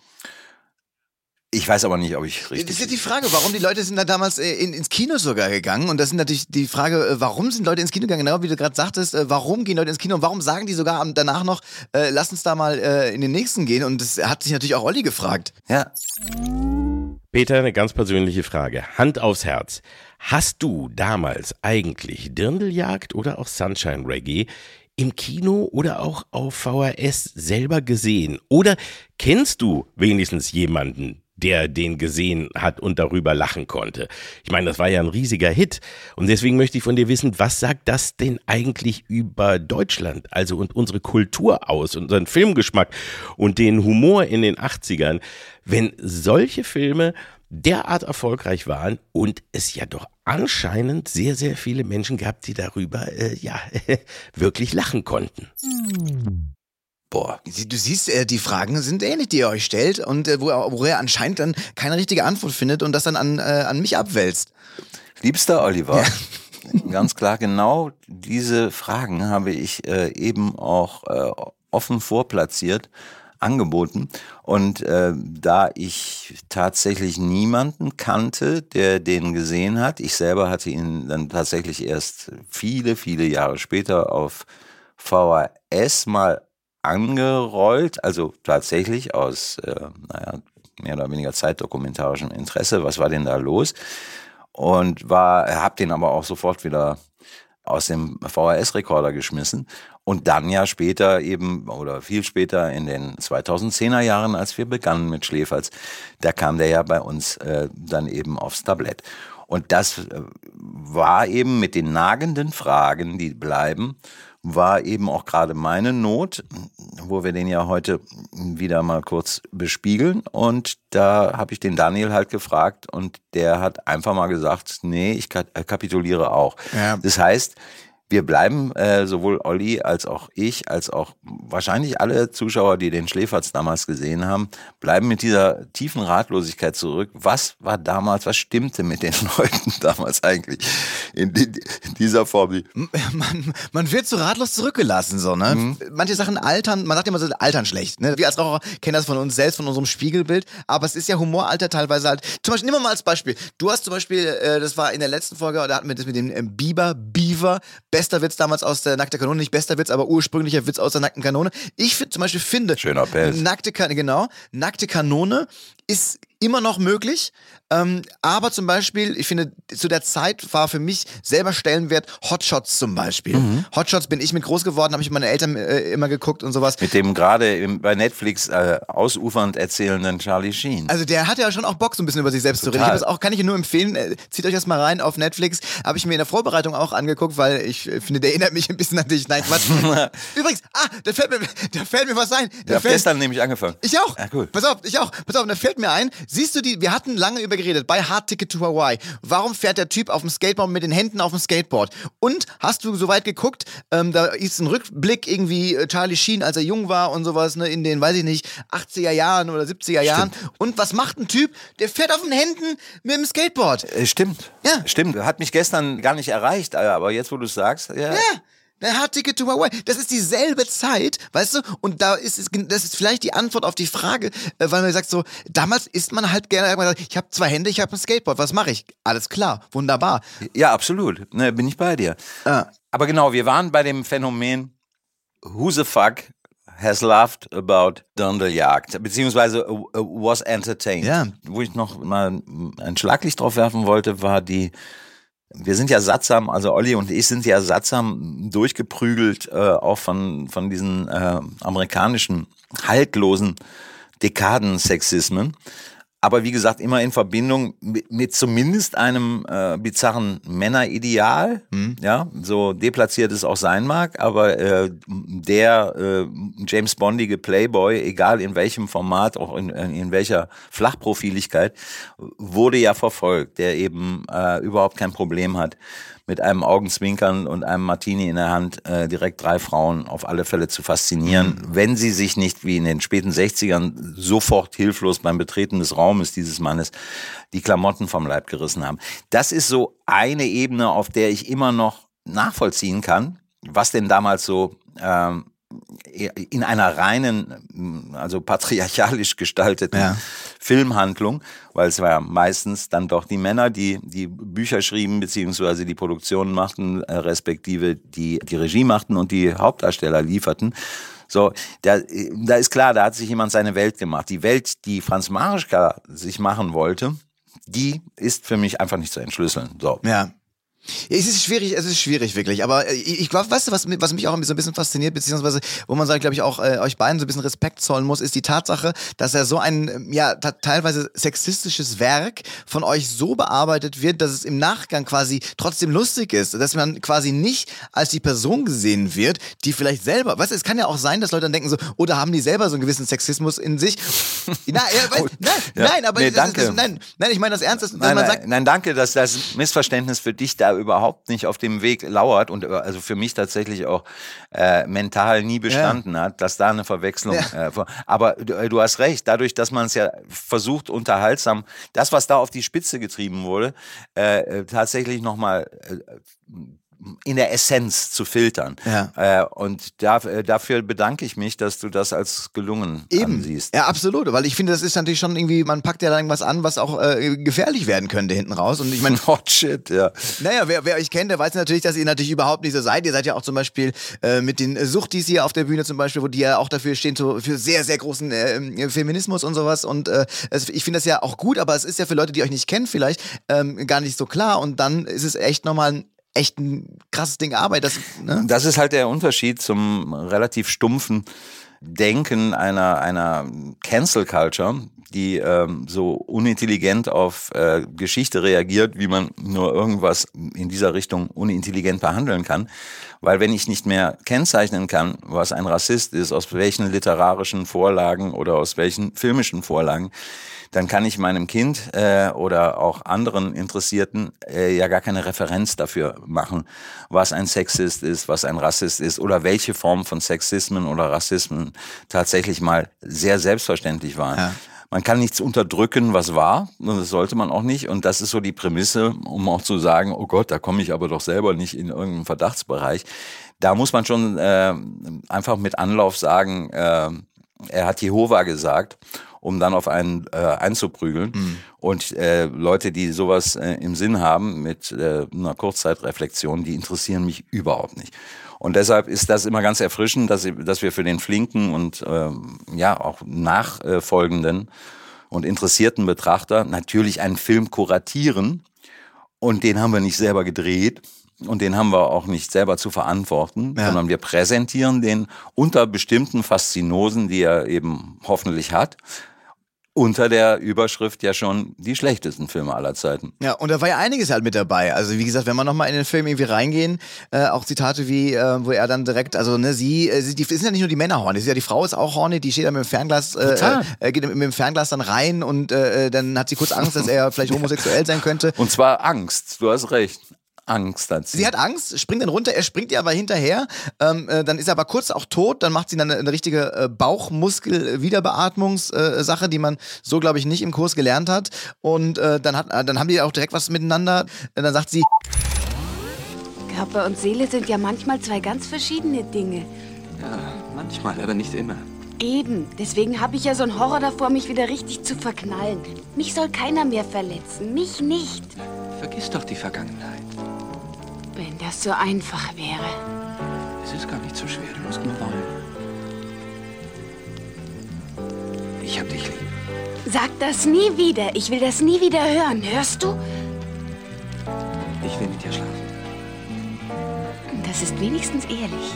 [SPEAKER 1] Ich weiß aber nicht, ob ich richtig...
[SPEAKER 5] Das ist ja die Frage, warum die Leute sind da damals ins Kino sogar gegangen. Und das ist natürlich die Frage, warum sind Leute ins Kino gegangen? Genau wie du gerade sagtest, warum gehen Leute ins Kino? Und warum sagen die sogar danach noch, lass uns da mal in den nächsten gehen? Und das hat sich natürlich auch Olli gefragt.
[SPEAKER 1] Ja.
[SPEAKER 6] Peter, eine ganz persönliche Frage. Hand aufs Herz. Hast du damals eigentlich Dirndeljagd oder auch Sunshine Reggae im Kino oder auch auf VHS selber gesehen? Oder kennst du wenigstens jemanden, der den gesehen hat und darüber lachen konnte? Ich meine, das war ja ein riesiger Hit. Und deswegen möchte ich von dir wissen, was sagt das denn eigentlich über Deutschland, also und unsere Kultur aus, unseren Filmgeschmack und den Humor in den 80ern, wenn solche Filme derart erfolgreich waren und es ja doch anscheinend sehr, sehr viele Menschen gab, die darüber wirklich lachen konnten.
[SPEAKER 5] Boah, du siehst, die Fragen sind ähnlich, die ihr euch stellt und wo er anscheinend dann keine richtige Antwort findet und das dann an mich abwälzt.
[SPEAKER 1] Liebster Oliver, ganz klar, genau diese Fragen habe ich eben auch offen vorplatziert angeboten. Und da ich tatsächlich niemanden kannte, der den gesehen hat, ich selber hatte ihn dann tatsächlich erst viele, viele Jahre später auf VHS mal angerollt, also tatsächlich aus, mehr oder weniger zeitdokumentarischem Interesse, was war denn da los? Und hab den aber auch sofort wieder aus dem VHS-Rekorder geschmissen. Und dann ja später eben, oder viel später in den 2010er Jahren, als wir begannen mit Schläferz, da kam der ja bei uns dann eben aufs Tablett. Und das war eben mit den nagenden Fragen, die bleiben, war eben auch gerade meine Not, wo wir den ja heute wieder mal kurz bespiegeln. Und da habe ich den Daniel halt gefragt und der hat einfach mal gesagt, nee, ich kapituliere auch. Ja. Das heißt, Wir bleiben, sowohl Olli als auch ich, als auch wahrscheinlich alle Zuschauer, die den Schläferz damals gesehen haben, bleiben mit dieser tiefen Ratlosigkeit zurück. Was war damals, was stimmte mit den Leuten damals eigentlich in dieser Form?
[SPEAKER 5] Man wird so ratlos zurückgelassen, so, ne? Mhm. Manche Sachen altern, man sagt immer so, altern schlecht, ne? Wir als Raucher kennen das von uns selbst, von unserem Spiegelbild, aber es ist ja Humoralter teilweise halt. Zum Beispiel, nehmen wir mal als Beispiel. Du hast zum Beispiel, das war in der letzten Folge, da hatten wir das mit dem Beaver, bester Witz damals aus der Nackte Kanone, nicht bester Witz, aber ursprünglicher Witz aus der Nackten Kanone. Ich zum Beispiel finde,
[SPEAKER 1] schöner Pelz.
[SPEAKER 5] Nackte Kanone ist immer noch möglich, aber zum Beispiel, ich finde, zu der Zeit war für mich selber Stellenwert Hotshots zum Beispiel. Mhm. Hotshots bin ich mit groß geworden, habe ich mit meinen Eltern immer geguckt und sowas.
[SPEAKER 1] Mit dem gerade bei Netflix ausufernd erzählenden Charlie Sheen.
[SPEAKER 5] Also der hat ja schon auch Bock, so ein bisschen über sich selbst zu reden. Kann ich nur empfehlen, zieht euch das mal rein auf Netflix. Habe ich mir in der Vorbereitung auch angeguckt, weil ich finde, der erinnert mich ein bisschen an dich. Nein, Quatsch. Übrigens, da fällt mir was ein.
[SPEAKER 1] Ich habe gestern nämlich angefangen.
[SPEAKER 5] Ich auch. Ja, cool. Pass auf, da fällt mir ein, siehst du wir hatten lange über geredet, bei Hard Ticket to Hawaii. Warum fährt der Typ auf dem Skateboard mit den Händen auf dem Skateboard? Und hast du soweit geguckt, da ist ein Rückblick irgendwie Charlie Sheen, als er jung war und sowas, ne, in den, weiß ich nicht, 80er Jahren oder 70er Jahren. Stimmt. Und was macht ein Typ? Der fährt auf den Händen mit dem Skateboard.
[SPEAKER 1] Stimmt. Ja. Stimmt. Hat mich gestern gar nicht erreicht, aber jetzt, wo du es sagst, ja.
[SPEAKER 5] Hard Ticket to Hawaii. Das ist dieselbe Zeit, weißt du? Und das ist vielleicht die Antwort auf die Frage, weil man sagt so, damals ist man halt gerne, ich habe 2 Hände, ich habe ein Skateboard, was mache ich? Alles klar, wunderbar.
[SPEAKER 1] Ja, absolut, ne, bin ich bei dir. Aber genau, wir waren bei dem Phänomen, who the fuck has laughed about Dirndl-Jagd, beziehungsweise was entertained. Ja. Wo ich noch mal ein Schlaglicht drauf werfen wollte, war wir sind ja sattsam, also Olli und ich sind ja sattsam durchgeprügelt, auch von diesen amerikanischen haltlosen Dekadensexismen. Aber wie gesagt, immer in Verbindung mit zumindest einem bizarren Männerideal, ja, so deplatziert es auch sein mag, aber der James-Bondige Playboy, egal in welchem Format, auch in welcher Flachprofiligkeit, wurde ja verfolgt, der eben überhaupt kein Problem hat, mit einem Augenzwinkern und einem Martini in der Hand direkt 3 Frauen auf alle Fälle zu faszinieren, wenn sie sich nicht wie in den späten 60ern sofort hilflos beim Betreten des Raumes dieses Mannes die Klamotten vom Leib gerissen haben. Das ist so eine Ebene, auf der ich immer noch nachvollziehen kann, was denn damals so in einer reinen, also patriarchalisch gestalteten Filmhandlung, weil es war ja meistens dann doch die Männer, die Bücher schrieben, beziehungsweise die Produktionen machten, respektive die Regie machten und die Hauptdarsteller lieferten. So, da ist klar, da hat sich jemand seine Welt gemacht. Die Welt, die Franz Marischka sich machen wollte, die ist für mich einfach nicht zu entschlüsseln. So.
[SPEAKER 5] Ja. Es ist schwierig wirklich, aber ich glaube, weißt du, was mich auch so ein bisschen fasziniert, beziehungsweise wo man sagt, glaube ich, auch euch beiden so ein bisschen Respekt zollen muss, ist die Tatsache, dass er so ein, teilweise sexistisches Werk von euch so bearbeitet wird, dass es im Nachgang quasi trotzdem lustig ist, dass man quasi nicht als die Person gesehen wird, die vielleicht selber, weißt du, es kann ja auch sein, dass Leute dann denken so, oder haben die selber so einen gewissen Sexismus in sich? Nein, aber
[SPEAKER 1] danke.
[SPEAKER 5] Nein, ich meine das ernst, dass
[SPEAKER 1] man
[SPEAKER 5] sagt...
[SPEAKER 1] Nein, danke, dass das Missverständnis für dich da überhaupt nicht auf dem Weg lauert und also für mich tatsächlich auch mental nie bestanden hat, dass da eine Verwechslung aber du hast recht, dadurch, dass man es ja versucht unterhaltsam, das, was da auf die Spitze getrieben wurde, tatsächlich nochmal in der Essenz zu filtern. Ja. Und dafür bedanke ich mich, dass du das als gelungen ansiehst.
[SPEAKER 5] Ja, absolut, weil ich finde, das ist natürlich schon irgendwie, man packt ja da irgendwas an, was auch gefährlich werden könnte hinten raus. Und ich meine,
[SPEAKER 1] shit, ja.
[SPEAKER 5] Naja, wer euch kennt, der weiß natürlich, dass ihr natürlich überhaupt nicht so seid. Ihr seid ja auch zum Beispiel mit den Suchtis hier auf der Bühne zum Beispiel, wo die ja auch dafür stehen, so für sehr, sehr großen Feminismus und sowas. Und ich finde das ja auch gut, aber es ist ja für Leute, die euch nicht kennen vielleicht, gar nicht so klar. Und dann ist es echt nochmal ein krasses Ding Arbeit.
[SPEAKER 1] Das ist halt der Unterschied zum relativ stumpfen Denken einer Cancel Culture, die so unintelligent auf Geschichte reagiert, wie man nur irgendwas in dieser Richtung unintelligent behandeln kann. Weil wenn ich nicht mehr kennzeichnen kann, was ein Rassist ist, aus welchen literarischen Vorlagen oder aus welchen filmischen Vorlagen, dann kann ich meinem Kind oder auch anderen Interessierten ja gar keine Referenz dafür machen, was ein Sexist ist, was ein Rassist ist oder welche Form von Sexismen oder Rassismen tatsächlich mal sehr selbstverständlich waren. Ja. Man kann nichts unterdrücken, was war, und das sollte man auch nicht. Und das ist so die Prämisse, um auch zu sagen, oh Gott, da komme ich aber doch selber nicht in irgendeinen Verdachtsbereich. Da muss man schon einfach mit Anlauf sagen, er hat Jehova gesagt, um dann auf einen einzuprügeln. Mhm. Und Leute, die sowas im Sinn haben mit einer Kurzzeitreflexion, die interessieren mich überhaupt nicht. Und deshalb ist das immer ganz erfrischend, dass wir für den flinken und auch nachfolgenden und interessierten Betrachter natürlich einen Film kuratieren. Und den haben wir nicht selber gedreht. Und den haben wir auch nicht selber zu verantworten, sondern wir präsentieren den unter bestimmten Faszinosen, die er eben hoffentlich hat, unter der Überschrift ja schon die schlechtesten Filme aller Zeiten.
[SPEAKER 5] Ja, und da war ja einiges halt mit dabei. Also wie gesagt, wenn wir nochmal in den Film irgendwie reingehen, auch Zitate wie, wo er dann direkt, also ne, die sind ja nicht nur die Männer horny, die Frau ist auch horny, die steht da mit dem Fernglas, geht mit dem Fernglas dann rein und dann hat sie kurz Angst, dass er vielleicht homosexuell sein könnte.
[SPEAKER 1] Und zwar Angst, du hast recht. Angst hat sie.
[SPEAKER 5] Sie hat Angst, springt dann runter, er springt ihr aber hinterher, dann ist er aber kurz auch tot, dann macht sie dann eine richtige Bauchmuskel-Wiederbeatmungssache, die man so, glaube ich, nicht im Kurs gelernt hat. Und dann haben die auch direkt was miteinander. Dann sagt sie:
[SPEAKER 9] Körper und Seele sind ja manchmal zwei ganz verschiedene Dinge.
[SPEAKER 7] Ja, manchmal, aber nicht immer.
[SPEAKER 9] Eben, deswegen habe ich ja so einen Horror davor, mich wieder richtig zu verknallen. Mich soll keiner mehr verletzen, mich nicht.
[SPEAKER 7] Vergiss doch die Vergangenheit.
[SPEAKER 9] Wenn das so einfach wäre.
[SPEAKER 7] Es ist gar nicht so schwer, du musst nur wollen. Ich hab dich lieb.
[SPEAKER 9] Sag das nie wieder, ich will das nie wieder hören, hörst du?
[SPEAKER 7] Ich will mit dir schlafen.
[SPEAKER 9] Das ist wenigstens ehrlich.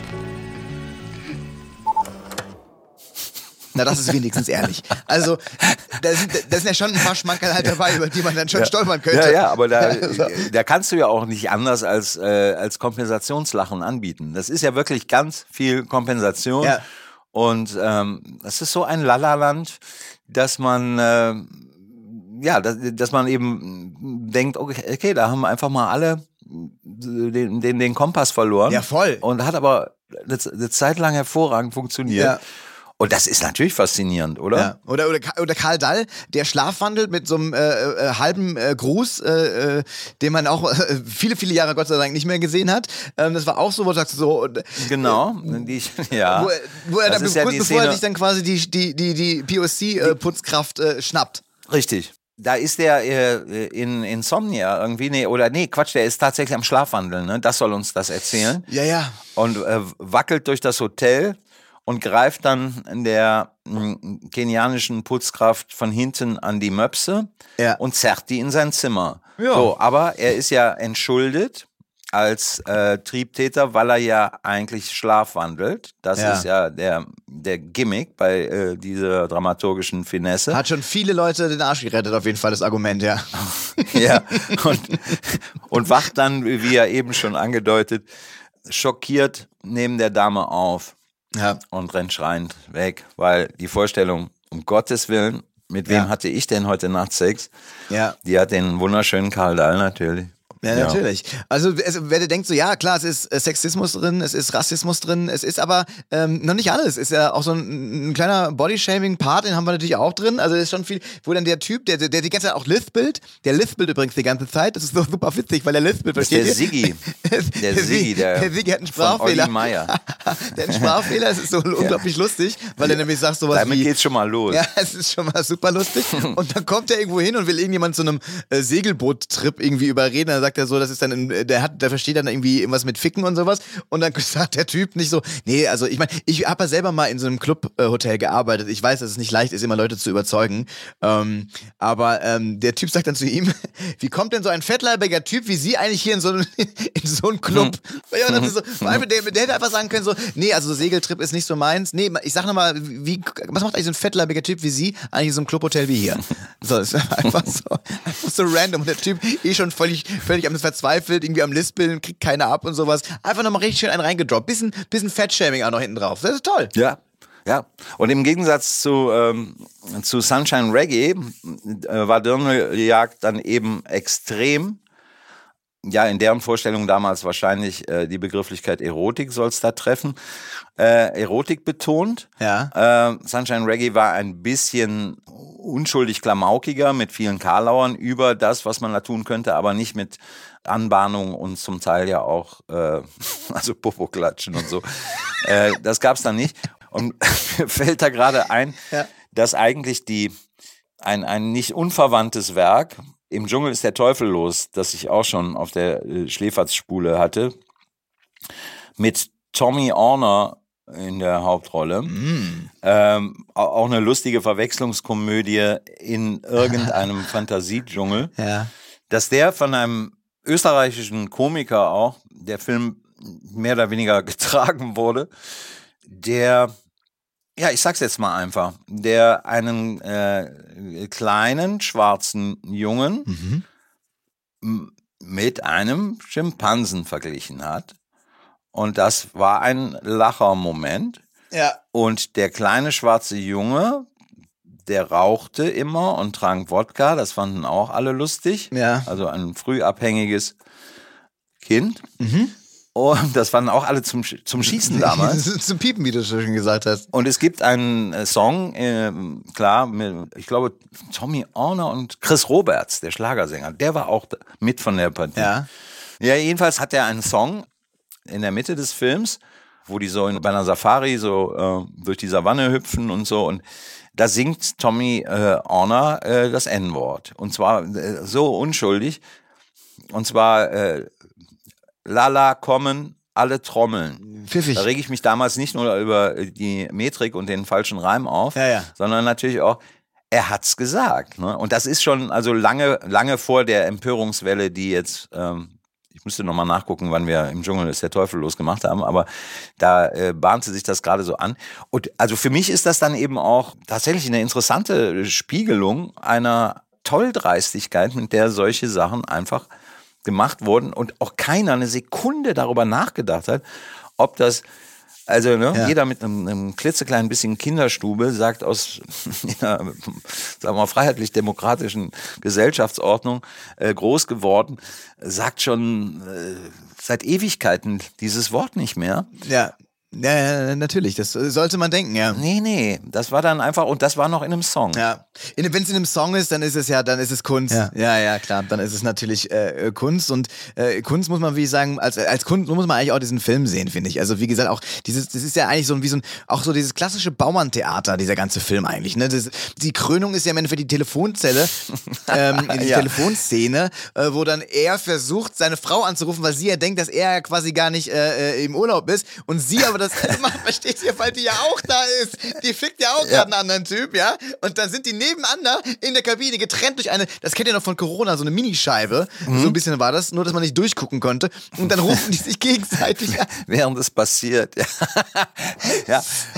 [SPEAKER 5] Na, das ist wenigstens ehrlich. Also, da sind ja schon ein paar Schmankerl halt dabei, über die man dann schon stolpern könnte.
[SPEAKER 1] Ja, aber da kannst du ja auch nicht anders als Kompensationslachen anbieten. Das ist ja wirklich ganz viel Kompensation. Ja. Und das ist so ein Lalaland, dass man dass man eben denkt, okay, da haben einfach mal alle den Kompass verloren.
[SPEAKER 5] Ja, voll.
[SPEAKER 1] Und hat aber eine Zeit lang hervorragend funktioniert. Ja. Und das ist natürlich faszinierend, oder?
[SPEAKER 5] Ja. Oder Karl Dall, der schlafwandelt mit so einem halben Gruß, den man auch viele, viele Jahre Gott sei Dank nicht mehr gesehen hat. Das war auch so, wo du sagst, so...
[SPEAKER 1] Genau. Ja.
[SPEAKER 5] Wo er dann kurz bevor er sich dann quasi die POC-Putzkraft schnappt.
[SPEAKER 1] Richtig. Da ist der in Insomnia irgendwie, der ist tatsächlich am Schlafwandeln, ne? Das soll uns das erzählen.
[SPEAKER 5] Ja.
[SPEAKER 1] Und wackelt durch das Hotel und greift dann der kenianischen Putzkraft von hinten an die Möpse und zerrt die in sein Zimmer. Ja. So, aber er ist ja entschuldet als Triebtäter, weil er ja eigentlich schlafwandelt. Das ist ja der Gimmick bei dieser dramaturgischen Finesse.
[SPEAKER 5] Hat schon viele Leute den Arsch gerettet, auf jeden Fall das Argument, ja.
[SPEAKER 1] Ja, und wacht dann, wie er eben schon angedeutet, schockiert neben der Dame auf. Ja. Und rennt schreiend weg, weil die Vorstellung, um Gottes Willen, mit wem hatte ich denn heute Nacht Sex? Ja. Die hat den wunderschönen Karl Dall natürlich.
[SPEAKER 5] Ja, natürlich. Also wer denkt so, ja klar, es ist Sexismus drin, es ist Rassismus drin, es ist aber noch nicht alles. Es ist ja auch so ein kleiner Bodyshaming-Part, den haben wir natürlich auch drin. Also es ist schon viel, wo dann der Typ, der die ganze Zeit auch lispelt, der lispelt übrigens die ganze Zeit, das ist so super witzig, weil er lispelt, versteht ihr?
[SPEAKER 1] Der Siggi. Der Siggi
[SPEAKER 5] hat einen Sprachfehler.
[SPEAKER 1] Meier.
[SPEAKER 5] Der hat einen Sprachfehler, es ist so unglaublich lustig, weil er nämlich sagt sowas
[SPEAKER 1] Damit geht's schon mal los.
[SPEAKER 5] Ja, es ist schon mal super lustig. Und dann kommt er irgendwo hin und will irgendjemand zu einem Segelboot-Trip irgendwie überreden, dann sagt er so, das ist dann, der versteht dann irgendwie irgendwas mit Ficken und sowas und dann sagt der Typ nicht so, nee, also ich meine, ich habe ja selber mal in so einem Club-Hotel gearbeitet, ich weiß, dass es nicht leicht ist, immer Leute zu überzeugen, aber der Typ sagt dann zu ihm, wie kommt denn so ein fettleibiger Typ wie Sie eigentlich hier in so einen Club? Ja, und dann so, der hätte einfach sagen können so, nee, also so Segeltrip ist nicht so meins, nee, ich sag nochmal, was macht eigentlich so ein fettleibiger Typ wie Sie eigentlich in so einem Clubhotel wie hier? So, das ist einfach so random und der Typ schon völlig am verzweifelt, irgendwie am Lispeln, kriegt keiner ab und sowas. Einfach nochmal richtig schön einen reingedroppt. Bisschen Fettshaming auch noch hinten drauf. Das ist toll.
[SPEAKER 1] Ja. Ja, und im Gegensatz zu Sunshine Reggae war Dirndeljagd dann eben extrem, ja, in deren Vorstellung damals wahrscheinlich die Begrifflichkeit Erotik soll es da treffen, Erotik betont.
[SPEAKER 5] Ja.
[SPEAKER 1] Sunshine Reggae war ein bisschen unschuldig klamaukiger mit vielen Karlauern über das, was man da tun könnte, aber nicht mit Anbahnung und zum Teil ja auch also Popoklatschen und so. Das gab's dann nicht. Und mir fällt da gerade ein, dass eigentlich ein nicht unverwandtes Werk, Im Dschungel ist der Teufel los, das ich auch schon auf der Schläferzspule hatte, mit Tommy Orner in der Hauptrolle. Auch eine lustige Verwechslungskomödie in irgendeinem Fantasiedschungel.
[SPEAKER 5] Ja.
[SPEAKER 1] Dass der von einem österreichischen Komiker auch, der Film mehr oder weniger getragen wurde, der, ja, ich sag's jetzt mal einfach, der einen kleinen schwarzen Jungen mit einem Schimpansen verglichen hat. Und das war ein Lachermoment.
[SPEAKER 5] Ja.
[SPEAKER 1] Und der kleine schwarze Junge, der rauchte immer und trank Wodka. Das fanden auch alle lustig.
[SPEAKER 5] Ja.
[SPEAKER 1] Also ein frühabhängiges Kind. Und das fanden auch alle zum Schießen damals.
[SPEAKER 5] Zum Piepen, wie du schon gesagt hast.
[SPEAKER 1] Und es gibt einen Song, klar, ich glaube Tommy Orner und Chris Roberts, der Schlagersänger, der war auch mit von der Partie.
[SPEAKER 5] Ja.
[SPEAKER 1] Ja, jedenfalls hat er einen Song in der Mitte des Films, wo die so bei einer Safari so durch die Savanne hüpfen und so. Und da singt Tommy Orner das N-Wort. Und zwar so unschuldig. Und zwar Lala kommen, alle trommeln.
[SPEAKER 5] Pfiffig.
[SPEAKER 1] Da rege ich mich damals nicht nur über die Metrik und den falschen Reim auf, sondern natürlich auch, er hat's gesagt. Ne? Und das ist schon also lange vor der Empörungswelle, die jetzt, ich müsste nochmal nachgucken, wann wir im Dschungel ist der Teufel los gemacht haben, aber da bahnte sich das gerade so an. Und also für mich ist das dann eben auch tatsächlich eine interessante Spiegelung einer Tolldreistigkeit, mit der solche Sachen einfach gemacht wurden und auch keiner eine Sekunde darüber nachgedacht hat, ob das, also jeder mit einem klitzekleinen bisschen Kinderstube sagt aus einer, sagen wir mal, freiheitlich-demokratischen Gesellschaftsordnung groß geworden, sagt schon seit Ewigkeiten dieses Wort nicht mehr.
[SPEAKER 5] Ja. Ja, natürlich, das sollte man denken, ja.
[SPEAKER 1] Nee, das war dann einfach, und das war noch in einem Song.
[SPEAKER 5] Ja, wenn es in einem Song ist, dann ist es Kunst. Ja, klar, dann ist es natürlich Kunst und Kunst muss man, wie ich sagen, als Kunst muss man eigentlich auch diesen Film sehen, finde ich. Also wie gesagt, auch das ist ja eigentlich auch so dieses klassische Bauerntheater, dieser ganze Film eigentlich, ne? Die Krönung ist ja im Endeffekt die Telefonzelle, die Telefonszene, wo dann er versucht, seine Frau anzurufen, weil sie ja denkt, dass er quasi gar nicht im Urlaub ist und sie aber das macht, versteht ihr, weil die ja auch da ist. Die fickt ja auch gerade einen anderen Typ, ja? Und dann sind die nebeneinander in der Kabine getrennt durch eine, das kennt ihr noch von Corona, so eine Minischeibe. So ein bisschen war das, nur dass man nicht durchgucken konnte. Und dann rufen die sich gegenseitig an.
[SPEAKER 1] Während es passiert, ja. Ja.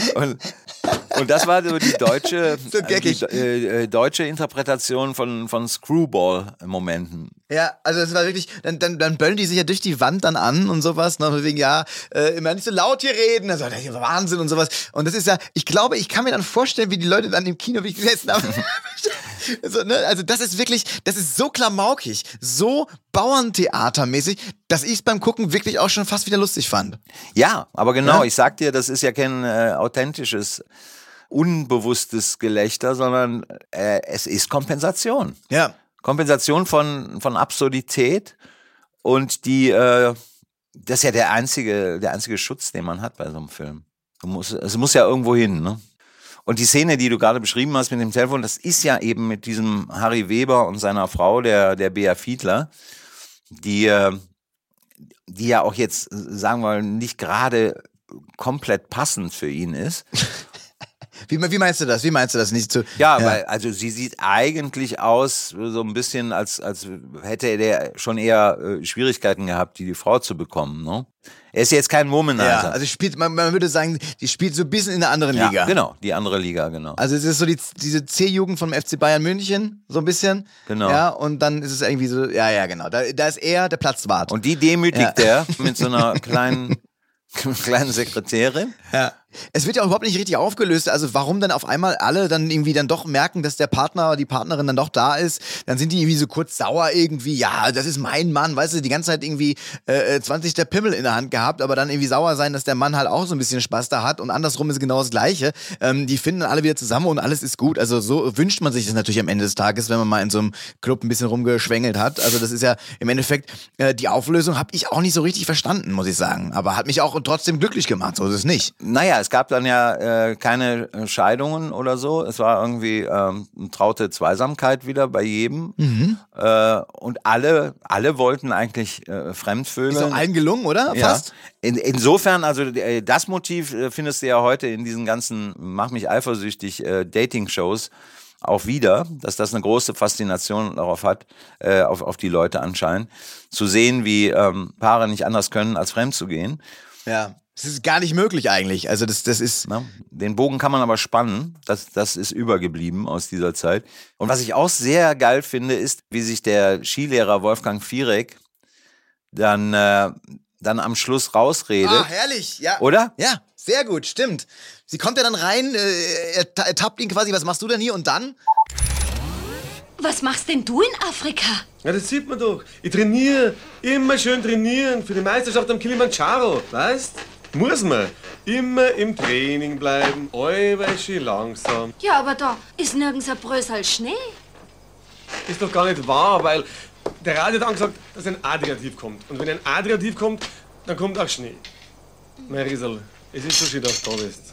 [SPEAKER 1] Und das war so die deutsche, deutsche Interpretation von Screwball-Momenten.
[SPEAKER 5] Ja, also das war wirklich, dann böllen die sich ja durch die Wand dann an und sowas, ne, wegen, immer nicht so laut hier reden, also das ist Wahnsinn und sowas. Und das ist ja, ich glaube, ich kann mir dann vorstellen, wie die Leute dann im Kino wirklich gesessen haben. Also, ne, also das ist wirklich, das ist so klamaukig, so Bauerntheatermäßig, dass ich es beim Gucken wirklich auch schon fast wieder lustig fand.
[SPEAKER 1] Ja, aber genau, ich sag dir, das ist ja kein authentisches, unbewusstes Gelächter, sondern es ist Kompensation.
[SPEAKER 5] Ja. Kompensation
[SPEAKER 1] von Absurdität und das ist ja der einzige Schutz, den man hat bei so einem Film. Es muss ja irgendwo hin, ne? Und die Szene, die du gerade beschrieben hast mit dem Telefon, das ist ja eben mit diesem Harry Weber und seiner Frau, der Bea Fiedler, die ja auch jetzt, sagen wir mal, nicht gerade komplett passend für ihn ist.
[SPEAKER 5] Wie meinst du das? Wie meinst du das nicht so?
[SPEAKER 1] Ja, weil also sie sieht eigentlich aus so ein bisschen, als hätte der schon eher Schwierigkeiten gehabt, die Frau zu bekommen. Ne? Er ist jetzt kein Womanizer.
[SPEAKER 5] Ja, also man würde sagen, die spielt so ein bisschen in einer anderen Liga.
[SPEAKER 1] Ja, genau, die andere Liga, genau.
[SPEAKER 5] Also es ist so diese C-Jugend vom FC Bayern München, so ein bisschen.
[SPEAKER 1] Genau.
[SPEAKER 5] Ja, und dann ist es irgendwie so, ja, genau. Da ist er der Platzwart.
[SPEAKER 1] Und die demütigt er mit so einer kleinen Sekretärin.
[SPEAKER 5] Ja. Es wird ja auch überhaupt nicht richtig aufgelöst. Also warum dann auf einmal alle dann irgendwie dann doch merken, dass der Partner oder die Partnerin dann doch da ist. Dann sind die irgendwie so kurz sauer irgendwie. Ja, das ist mein Mann. Weißt du, die ganze Zeit irgendwie 20 der Pimmel in der Hand gehabt, aber dann irgendwie sauer sein, dass der Mann halt auch so ein bisschen Spaß da hat. Und andersrum ist genau das Gleiche. Die finden alle wieder zusammen und alles ist gut. Also so wünscht man sich das natürlich am Ende des Tages, wenn man mal in so einem Club ein bisschen rumgeschwängelt hat. Also das ist ja im Endeffekt, die Auflösung habe ich auch nicht so richtig verstanden, muss ich sagen. Aber hat mich auch trotzdem glücklich gemacht. So ist es nicht.
[SPEAKER 1] Naja, es gab dann ja keine Scheidungen oder so. Es war irgendwie eine traute Zweisamkeit wieder bei jedem. Und alle wollten eigentlich fremdvögeln.
[SPEAKER 5] Ist auch allen gelungen, oder?
[SPEAKER 1] Ja.
[SPEAKER 5] Fast?
[SPEAKER 1] Insofern, also das Motiv findest du ja heute in diesen ganzen Mach mich eifersüchtig Dating-Shows auch wieder, dass das eine große Faszination darauf hat, auf die Leute anscheinend, zu sehen, wie Paare nicht anders können, als fremd zu gehen.
[SPEAKER 5] Ja. Das ist gar nicht möglich eigentlich. Also das ist...
[SPEAKER 1] Na, den Bogen kann man aber spannen. Das ist übergeblieben aus dieser Zeit. Und was ich auch sehr geil finde, ist, wie sich der Skilehrer Wolfgang Fierek dann am Schluss rausredet.
[SPEAKER 5] Ah, herrlich, ja.
[SPEAKER 1] Oder?
[SPEAKER 5] Ja, sehr gut, stimmt. Sie kommt ja dann rein, er tappt ihn quasi, was machst du denn hier? Und dann?
[SPEAKER 9] Was machst denn du in Afrika?
[SPEAKER 11] Ja, das sieht man doch. Ich trainiere, immer schön trainieren für die Meisterschaft am Kilimanjaro, weißt? Muss man. Immer im Training bleiben, schön langsam.
[SPEAKER 9] Ja, aber da ist nirgends ein Brösel Schnee.
[SPEAKER 11] Ist doch gar nicht wahr, weil der Radio hat angesagt, dass ein Adjektiv kommt. Und wenn ein Adjektiv kommt, dann kommt auch Schnee. Mein Riesel, es ist so schön, dass du da bist.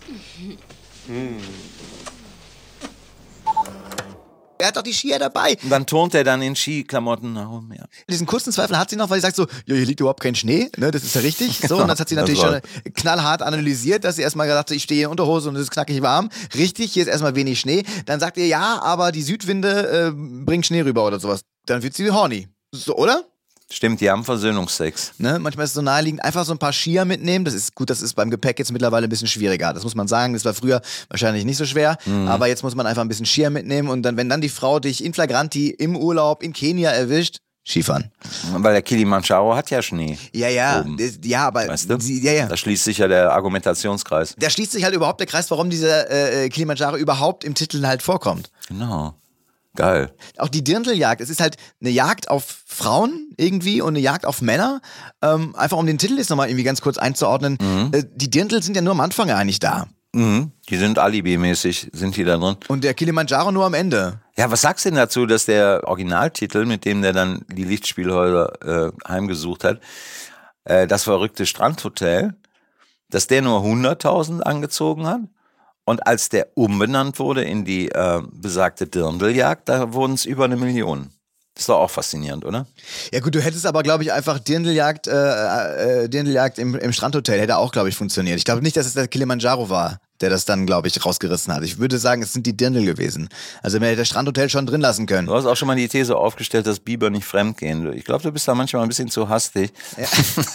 [SPEAKER 5] Er hat doch die Skier dabei.
[SPEAKER 1] Und dann turnt er dann in Skiklamotten herum, ja.
[SPEAKER 5] Diesen kurzen Zweifel hat sie noch, weil sie sagt so, ja, hier liegt überhaupt kein Schnee, ne, das ist ja richtig. So, und das hat sie natürlich schon knallhart analysiert, dass sie erstmal gesagt hat, ich stehe in Unterhose und es ist knackig warm. Richtig, hier ist erstmal wenig Schnee. Dann sagt ihr, ja, aber die Südwinde bringen Schnee rüber oder sowas. Dann wird sie horny. So, oder?
[SPEAKER 1] Stimmt, die haben Versöhnungsex.
[SPEAKER 5] Ne? Manchmal ist es so naheliegend, einfach so ein paar Skier mitnehmen. Das ist gut, das ist beim Gepäck jetzt mittlerweile ein bisschen schwieriger. Das muss man sagen, das war früher wahrscheinlich nicht so schwer. Aber jetzt muss man einfach ein bisschen Skier mitnehmen. Und dann, wenn dann die Frau dich in flagranti im Urlaub in Kenia erwischt, Skifahren.
[SPEAKER 1] Weil der Kilimanjaro hat ja Schnee.
[SPEAKER 5] Ja, ja, aber...
[SPEAKER 1] Weißt du?
[SPEAKER 5] Ja.
[SPEAKER 1] Da schließt sich ja der Argumentationskreis.
[SPEAKER 5] Da schließt sich halt überhaupt der Kreis, warum dieser Kilimanjaro überhaupt im Titel halt vorkommt.
[SPEAKER 1] Genau. Geil.
[SPEAKER 5] Auch die Dirndljagd, es ist halt eine Jagd auf Frauen irgendwie und eine Jagd auf Männer. Einfach um den Titel jetzt nochmal irgendwie ganz kurz einzuordnen. Die Dirndl sind ja nur am Anfang eigentlich da.
[SPEAKER 1] Die sind alibimäßig, sind die da drin.
[SPEAKER 5] Und der Kilimanjaro nur am Ende.
[SPEAKER 1] Ja, was sagst du denn dazu, dass der Originaltitel, mit dem der dann die Lichtspielhäuser heimgesucht hat, das verrückte Strandhotel, dass der nur 100.000 angezogen hat? Und als der umbenannt wurde in die besagte Dirndljagd, da wurden es über 1 Million. Das ist doch auch faszinierend, oder?
[SPEAKER 5] Ja gut, du hättest aber, glaube ich, einfach Dirndljagd im Strandhotel hätte auch, glaube ich, funktioniert. Ich glaube nicht, dass es der Kilimanjaro war, der das dann, glaube ich, rausgerissen hat. Ich würde sagen, es sind die Dirndl gewesen. Also man hätte das Strandhotel schon drin lassen können.
[SPEAKER 1] Du hast auch schon mal die These aufgestellt, dass Biber nicht fremdgehen. Ich glaube, du bist da manchmal ein bisschen zu hastig.
[SPEAKER 5] Ja.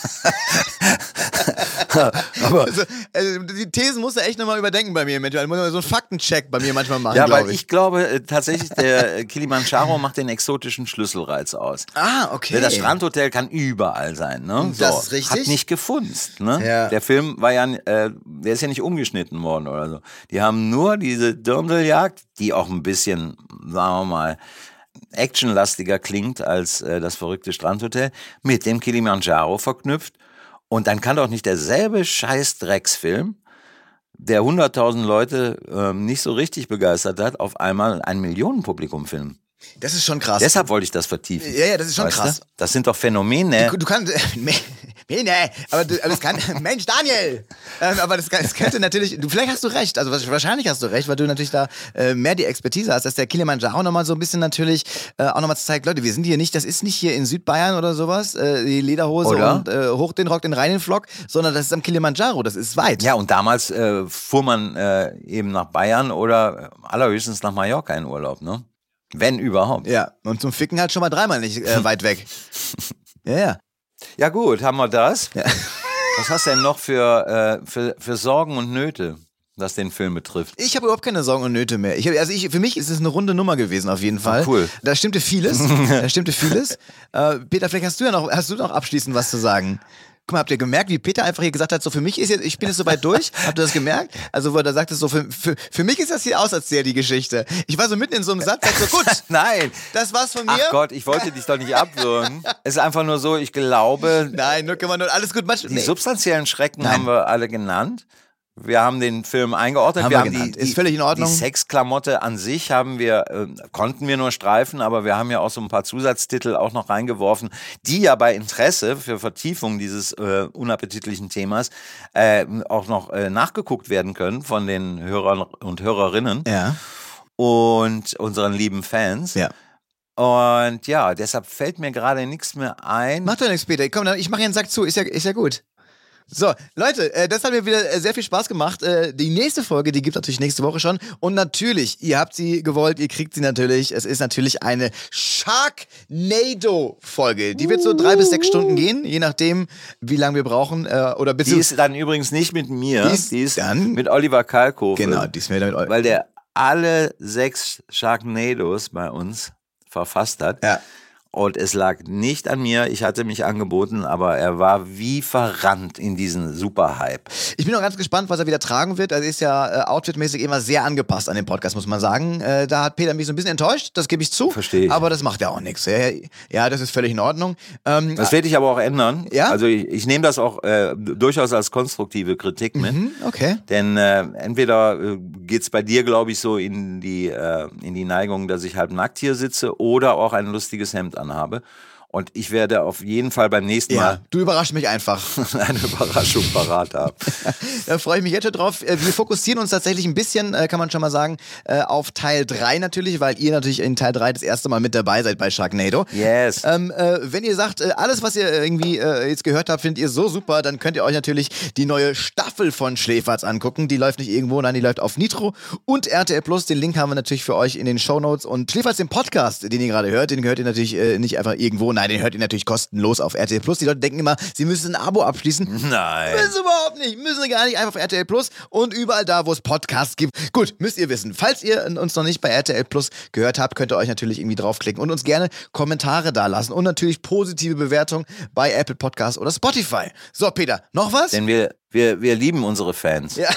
[SPEAKER 5] Aber also, die Thesen musst du echt nochmal überdenken bei mir. Du musst so einen Faktencheck bei mir manchmal machen,
[SPEAKER 1] ja, weil ich glaube tatsächlich, der Kilimanjaro macht den exotischen Schlüsselreiz aus.
[SPEAKER 5] Ah, okay.
[SPEAKER 1] Das Strandhotel kann überall sein, ne? So,
[SPEAKER 5] das ist richtig.
[SPEAKER 1] Hat nicht gefunzt, ne?
[SPEAKER 5] Ja.
[SPEAKER 1] Der Film war ja, der ist ja nicht umgeschnitten worden oder so. Die haben nur diese Dirndljagd, die auch ein bisschen, sagen wir mal, actionlastiger klingt als das verrückte Strandhotel, mit dem Kilimanjaro verknüpft. Und dann kann doch nicht derselbe scheiß Drecksfilm, der 100.000 Leute nicht so richtig begeistert hat, auf einmal ein Millionenpublikum filmen.
[SPEAKER 5] Das ist schon krass.
[SPEAKER 1] Deshalb wollte ich das vertiefen.
[SPEAKER 5] Ja, das ist schon krass.
[SPEAKER 1] Du? Das sind doch Phänomene.
[SPEAKER 5] Du kannst... aber es kann... Mensch, Daniel! Aber das könnte natürlich... Vielleicht hast du recht. Also wahrscheinlich hast du recht, weil du natürlich da mehr die Expertise hast, dass der Kilimanjaro nochmal so ein bisschen natürlich auch nochmal zeigt, Leute, wir sind hier nicht, das ist nicht hier in Südbayern oder sowas, die Lederhose
[SPEAKER 1] oder?
[SPEAKER 5] Und hoch den Rock, den reinen Flock, sondern das ist am Kilimanjaro, das ist weit.
[SPEAKER 1] Ja, und damals fuhr man eben nach Bayern oder allerhöchstens nach Mallorca in Urlaub, ne? Wenn überhaupt.
[SPEAKER 5] Ja, und zum Ficken halt schon mal dreimal nicht weit weg. Ja.
[SPEAKER 1] Ja gut, haben wir das.
[SPEAKER 5] Ja.
[SPEAKER 1] Was hast du denn noch für Sorgen und Nöte, was den Film betrifft?
[SPEAKER 5] Ich habe überhaupt keine Sorgen und Nöte mehr. Für mich ist es eine runde Nummer gewesen auf jeden Fall.
[SPEAKER 1] Cool.
[SPEAKER 5] Da stimmte vieles. Peter, vielleicht hast du noch abschließend was zu sagen. Guck mal, habt ihr gemerkt, wie Peter einfach hier gesagt hat, so für mich ist jetzt, ich bin jetzt so weit durch, habt ihr das gemerkt? Also wo er sagt es so, für mich ist das hier auserzählt, die Geschichte. Ich war so mitten in so einem Satz, so gut,
[SPEAKER 1] nein,
[SPEAKER 5] das war's von mir.
[SPEAKER 1] Ach Gott, ich wollte dich doch nicht abwürgen. Es ist einfach nur so, ich glaube...
[SPEAKER 5] Nein, nur kann man nur alles gut machen.
[SPEAKER 1] Die substanziellen Schrecken haben wir alle genannt. Wir haben den Film eingeordnet. Wir haben
[SPEAKER 5] ist völlig in Ordnung.
[SPEAKER 1] Die Sexklamotte an sich konnten wir nur streifen, aber wir haben ja auch so ein paar Zusatztitel auch noch reingeworfen, die ja bei Interesse für Vertiefung dieses unappetitlichen Themas auch noch nachgeguckt werden können von den Hörern und Hörerinnen und unseren lieben Fans.
[SPEAKER 5] Ja.
[SPEAKER 1] Und ja, deshalb fällt mir gerade nichts mehr ein.
[SPEAKER 5] Macht doch nichts, Peter. Komm, ich mache hier einen Sack zu. Ist ja gut. So, Leute, das hat mir wieder sehr viel Spaß gemacht. Die nächste Folge, die gibt es natürlich nächste Woche schon. Und natürlich, ihr habt sie gewollt, ihr kriegt sie natürlich. Es ist natürlich eine Sharknado-Folge. Die wird so 3 bis 6 Stunden gehen, je nachdem, wie lange wir brauchen.
[SPEAKER 1] Die ist dann übrigens nicht mit mir, die ist dann mit Oliver Kalkofe.
[SPEAKER 5] Genau, die ist mit Oliver.
[SPEAKER 1] Weil der alle 6 Sharknados bei uns verfasst hat.
[SPEAKER 5] Ja.
[SPEAKER 1] Und es lag nicht an mir, ich hatte mich angeboten, aber er war wie verrannt in diesen Superhype.
[SPEAKER 5] Ich bin auch ganz gespannt, was er wieder tragen wird. Er ist ja outfitmäßig immer sehr angepasst an den Podcast, muss man sagen. Da hat Peter mich so ein bisschen enttäuscht, das gebe ich zu.
[SPEAKER 1] Verstehe ich.
[SPEAKER 5] Aber das macht ja auch nichts. Ja, das ist völlig in Ordnung.
[SPEAKER 1] Das werde ich aber auch ändern.
[SPEAKER 5] Ja?
[SPEAKER 1] Also ich nehme das auch durchaus als konstruktive Kritik mit.
[SPEAKER 5] Okay.
[SPEAKER 1] Denn entweder geht's bei dir, glaube ich, so in die Neigung, dass ich halb nackt hier sitze oder auch ein lustiges Hemd anhabe. Und ich werde auf jeden Fall beim nächsten Mal...
[SPEAKER 5] Du überraschst mich einfach.
[SPEAKER 1] ...eine Überraschung parat haben.
[SPEAKER 5] Da freue ich mich jetzt schon drauf. Wir fokussieren uns tatsächlich ein bisschen, kann man schon mal sagen, auf Teil 3 natürlich, weil ihr natürlich in Teil 3 das erste Mal mit dabei seid bei Sharknado.
[SPEAKER 1] Yes.
[SPEAKER 5] Wenn ihr sagt, alles, was ihr irgendwie jetzt gehört habt, findet ihr so super, dann könnt ihr euch natürlich die neue Staffel von Schläferz angucken. Die läuft nicht irgendwo, nein, die läuft auf Nitro und RTL+. Den Link haben wir natürlich für euch in den Shownotes. Und Schläferz, den Podcast, den ihr gerade hört, den hört ihr natürlich nicht einfach irgendwo. Nein, den hört ihr natürlich kostenlos auf RTL+. Die Leute denken immer, sie müssen ein Abo abschließen.
[SPEAKER 1] Nein.
[SPEAKER 5] Müssen sie überhaupt nicht. Müssen sie gar nicht. Einfach auf RTL+ und überall da, wo es Podcasts gibt. Gut, müsst ihr wissen. Falls ihr uns noch nicht bei RTL+ gehört habt, könnt ihr euch natürlich irgendwie draufklicken und uns gerne Kommentare da lassen und natürlich positive Bewertungen bei Apple Podcasts oder Spotify. So, Peter, noch was?
[SPEAKER 1] Denn wir lieben unsere Fans.
[SPEAKER 5] Ja.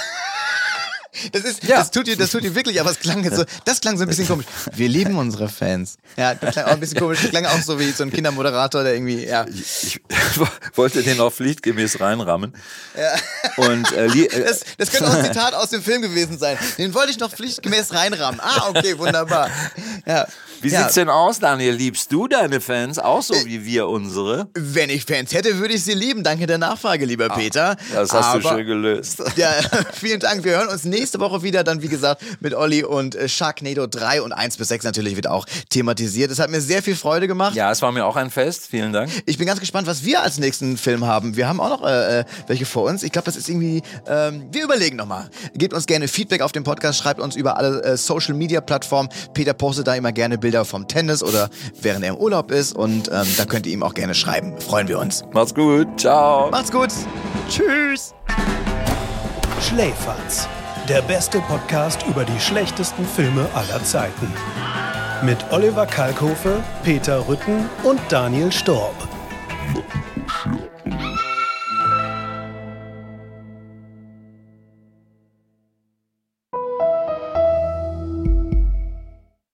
[SPEAKER 5] Das tut ihr wirklich, aber das klang so ein bisschen komisch. Wir lieben unsere Fans. Ja, das klang auch ein bisschen komisch. Das klang auch so wie so ein Kindermoderator, der irgendwie, ja.
[SPEAKER 1] Ich wollte den auch pflichtgemäß reinrammen.
[SPEAKER 5] Ja.
[SPEAKER 1] Und,
[SPEAKER 5] das könnte auch ein Zitat aus dem Film gewesen sein. Den wollte ich noch pflichtgemäß reinrammen. Ah, okay, wunderbar. Ja.
[SPEAKER 1] Wie sieht's denn aus, Daniel? Liebst du deine Fans auch so wie wir unsere?
[SPEAKER 5] Wenn ich Fans hätte, würde ich sie lieben. Danke der Nachfrage, lieber Peter.
[SPEAKER 1] Das hast du schön gelöst.
[SPEAKER 5] Ja, vielen Dank. Wir hören uns nächste Woche wieder, dann wie gesagt mit Olli und Sharknado 3 und 1 bis 6 natürlich wird auch thematisiert. Es hat mir sehr viel Freude gemacht.
[SPEAKER 1] Ja, es war mir auch ein Fest. Vielen Dank.
[SPEAKER 5] Ich bin ganz gespannt, was wir als nächsten Film haben. Wir haben auch noch welche vor uns. Ich glaube, das ist irgendwie, wir überlegen nochmal. Gebt uns gerne Feedback auf dem Podcast, schreibt uns über alle Social-Media-Plattformen. Peter postet da immer gerne Bilder vom Tennis oder während er im Urlaub ist und da könnt ihr ihm auch gerne schreiben. Freuen wir uns.
[SPEAKER 1] Macht's gut. Ciao.
[SPEAKER 5] Macht's gut. Tschüss.
[SPEAKER 2] Schläferz. Der beste Podcast über die schlechtesten Filme aller Zeiten. Mit Oliver Kalkofe, Peter Rütten und Daniel Storb.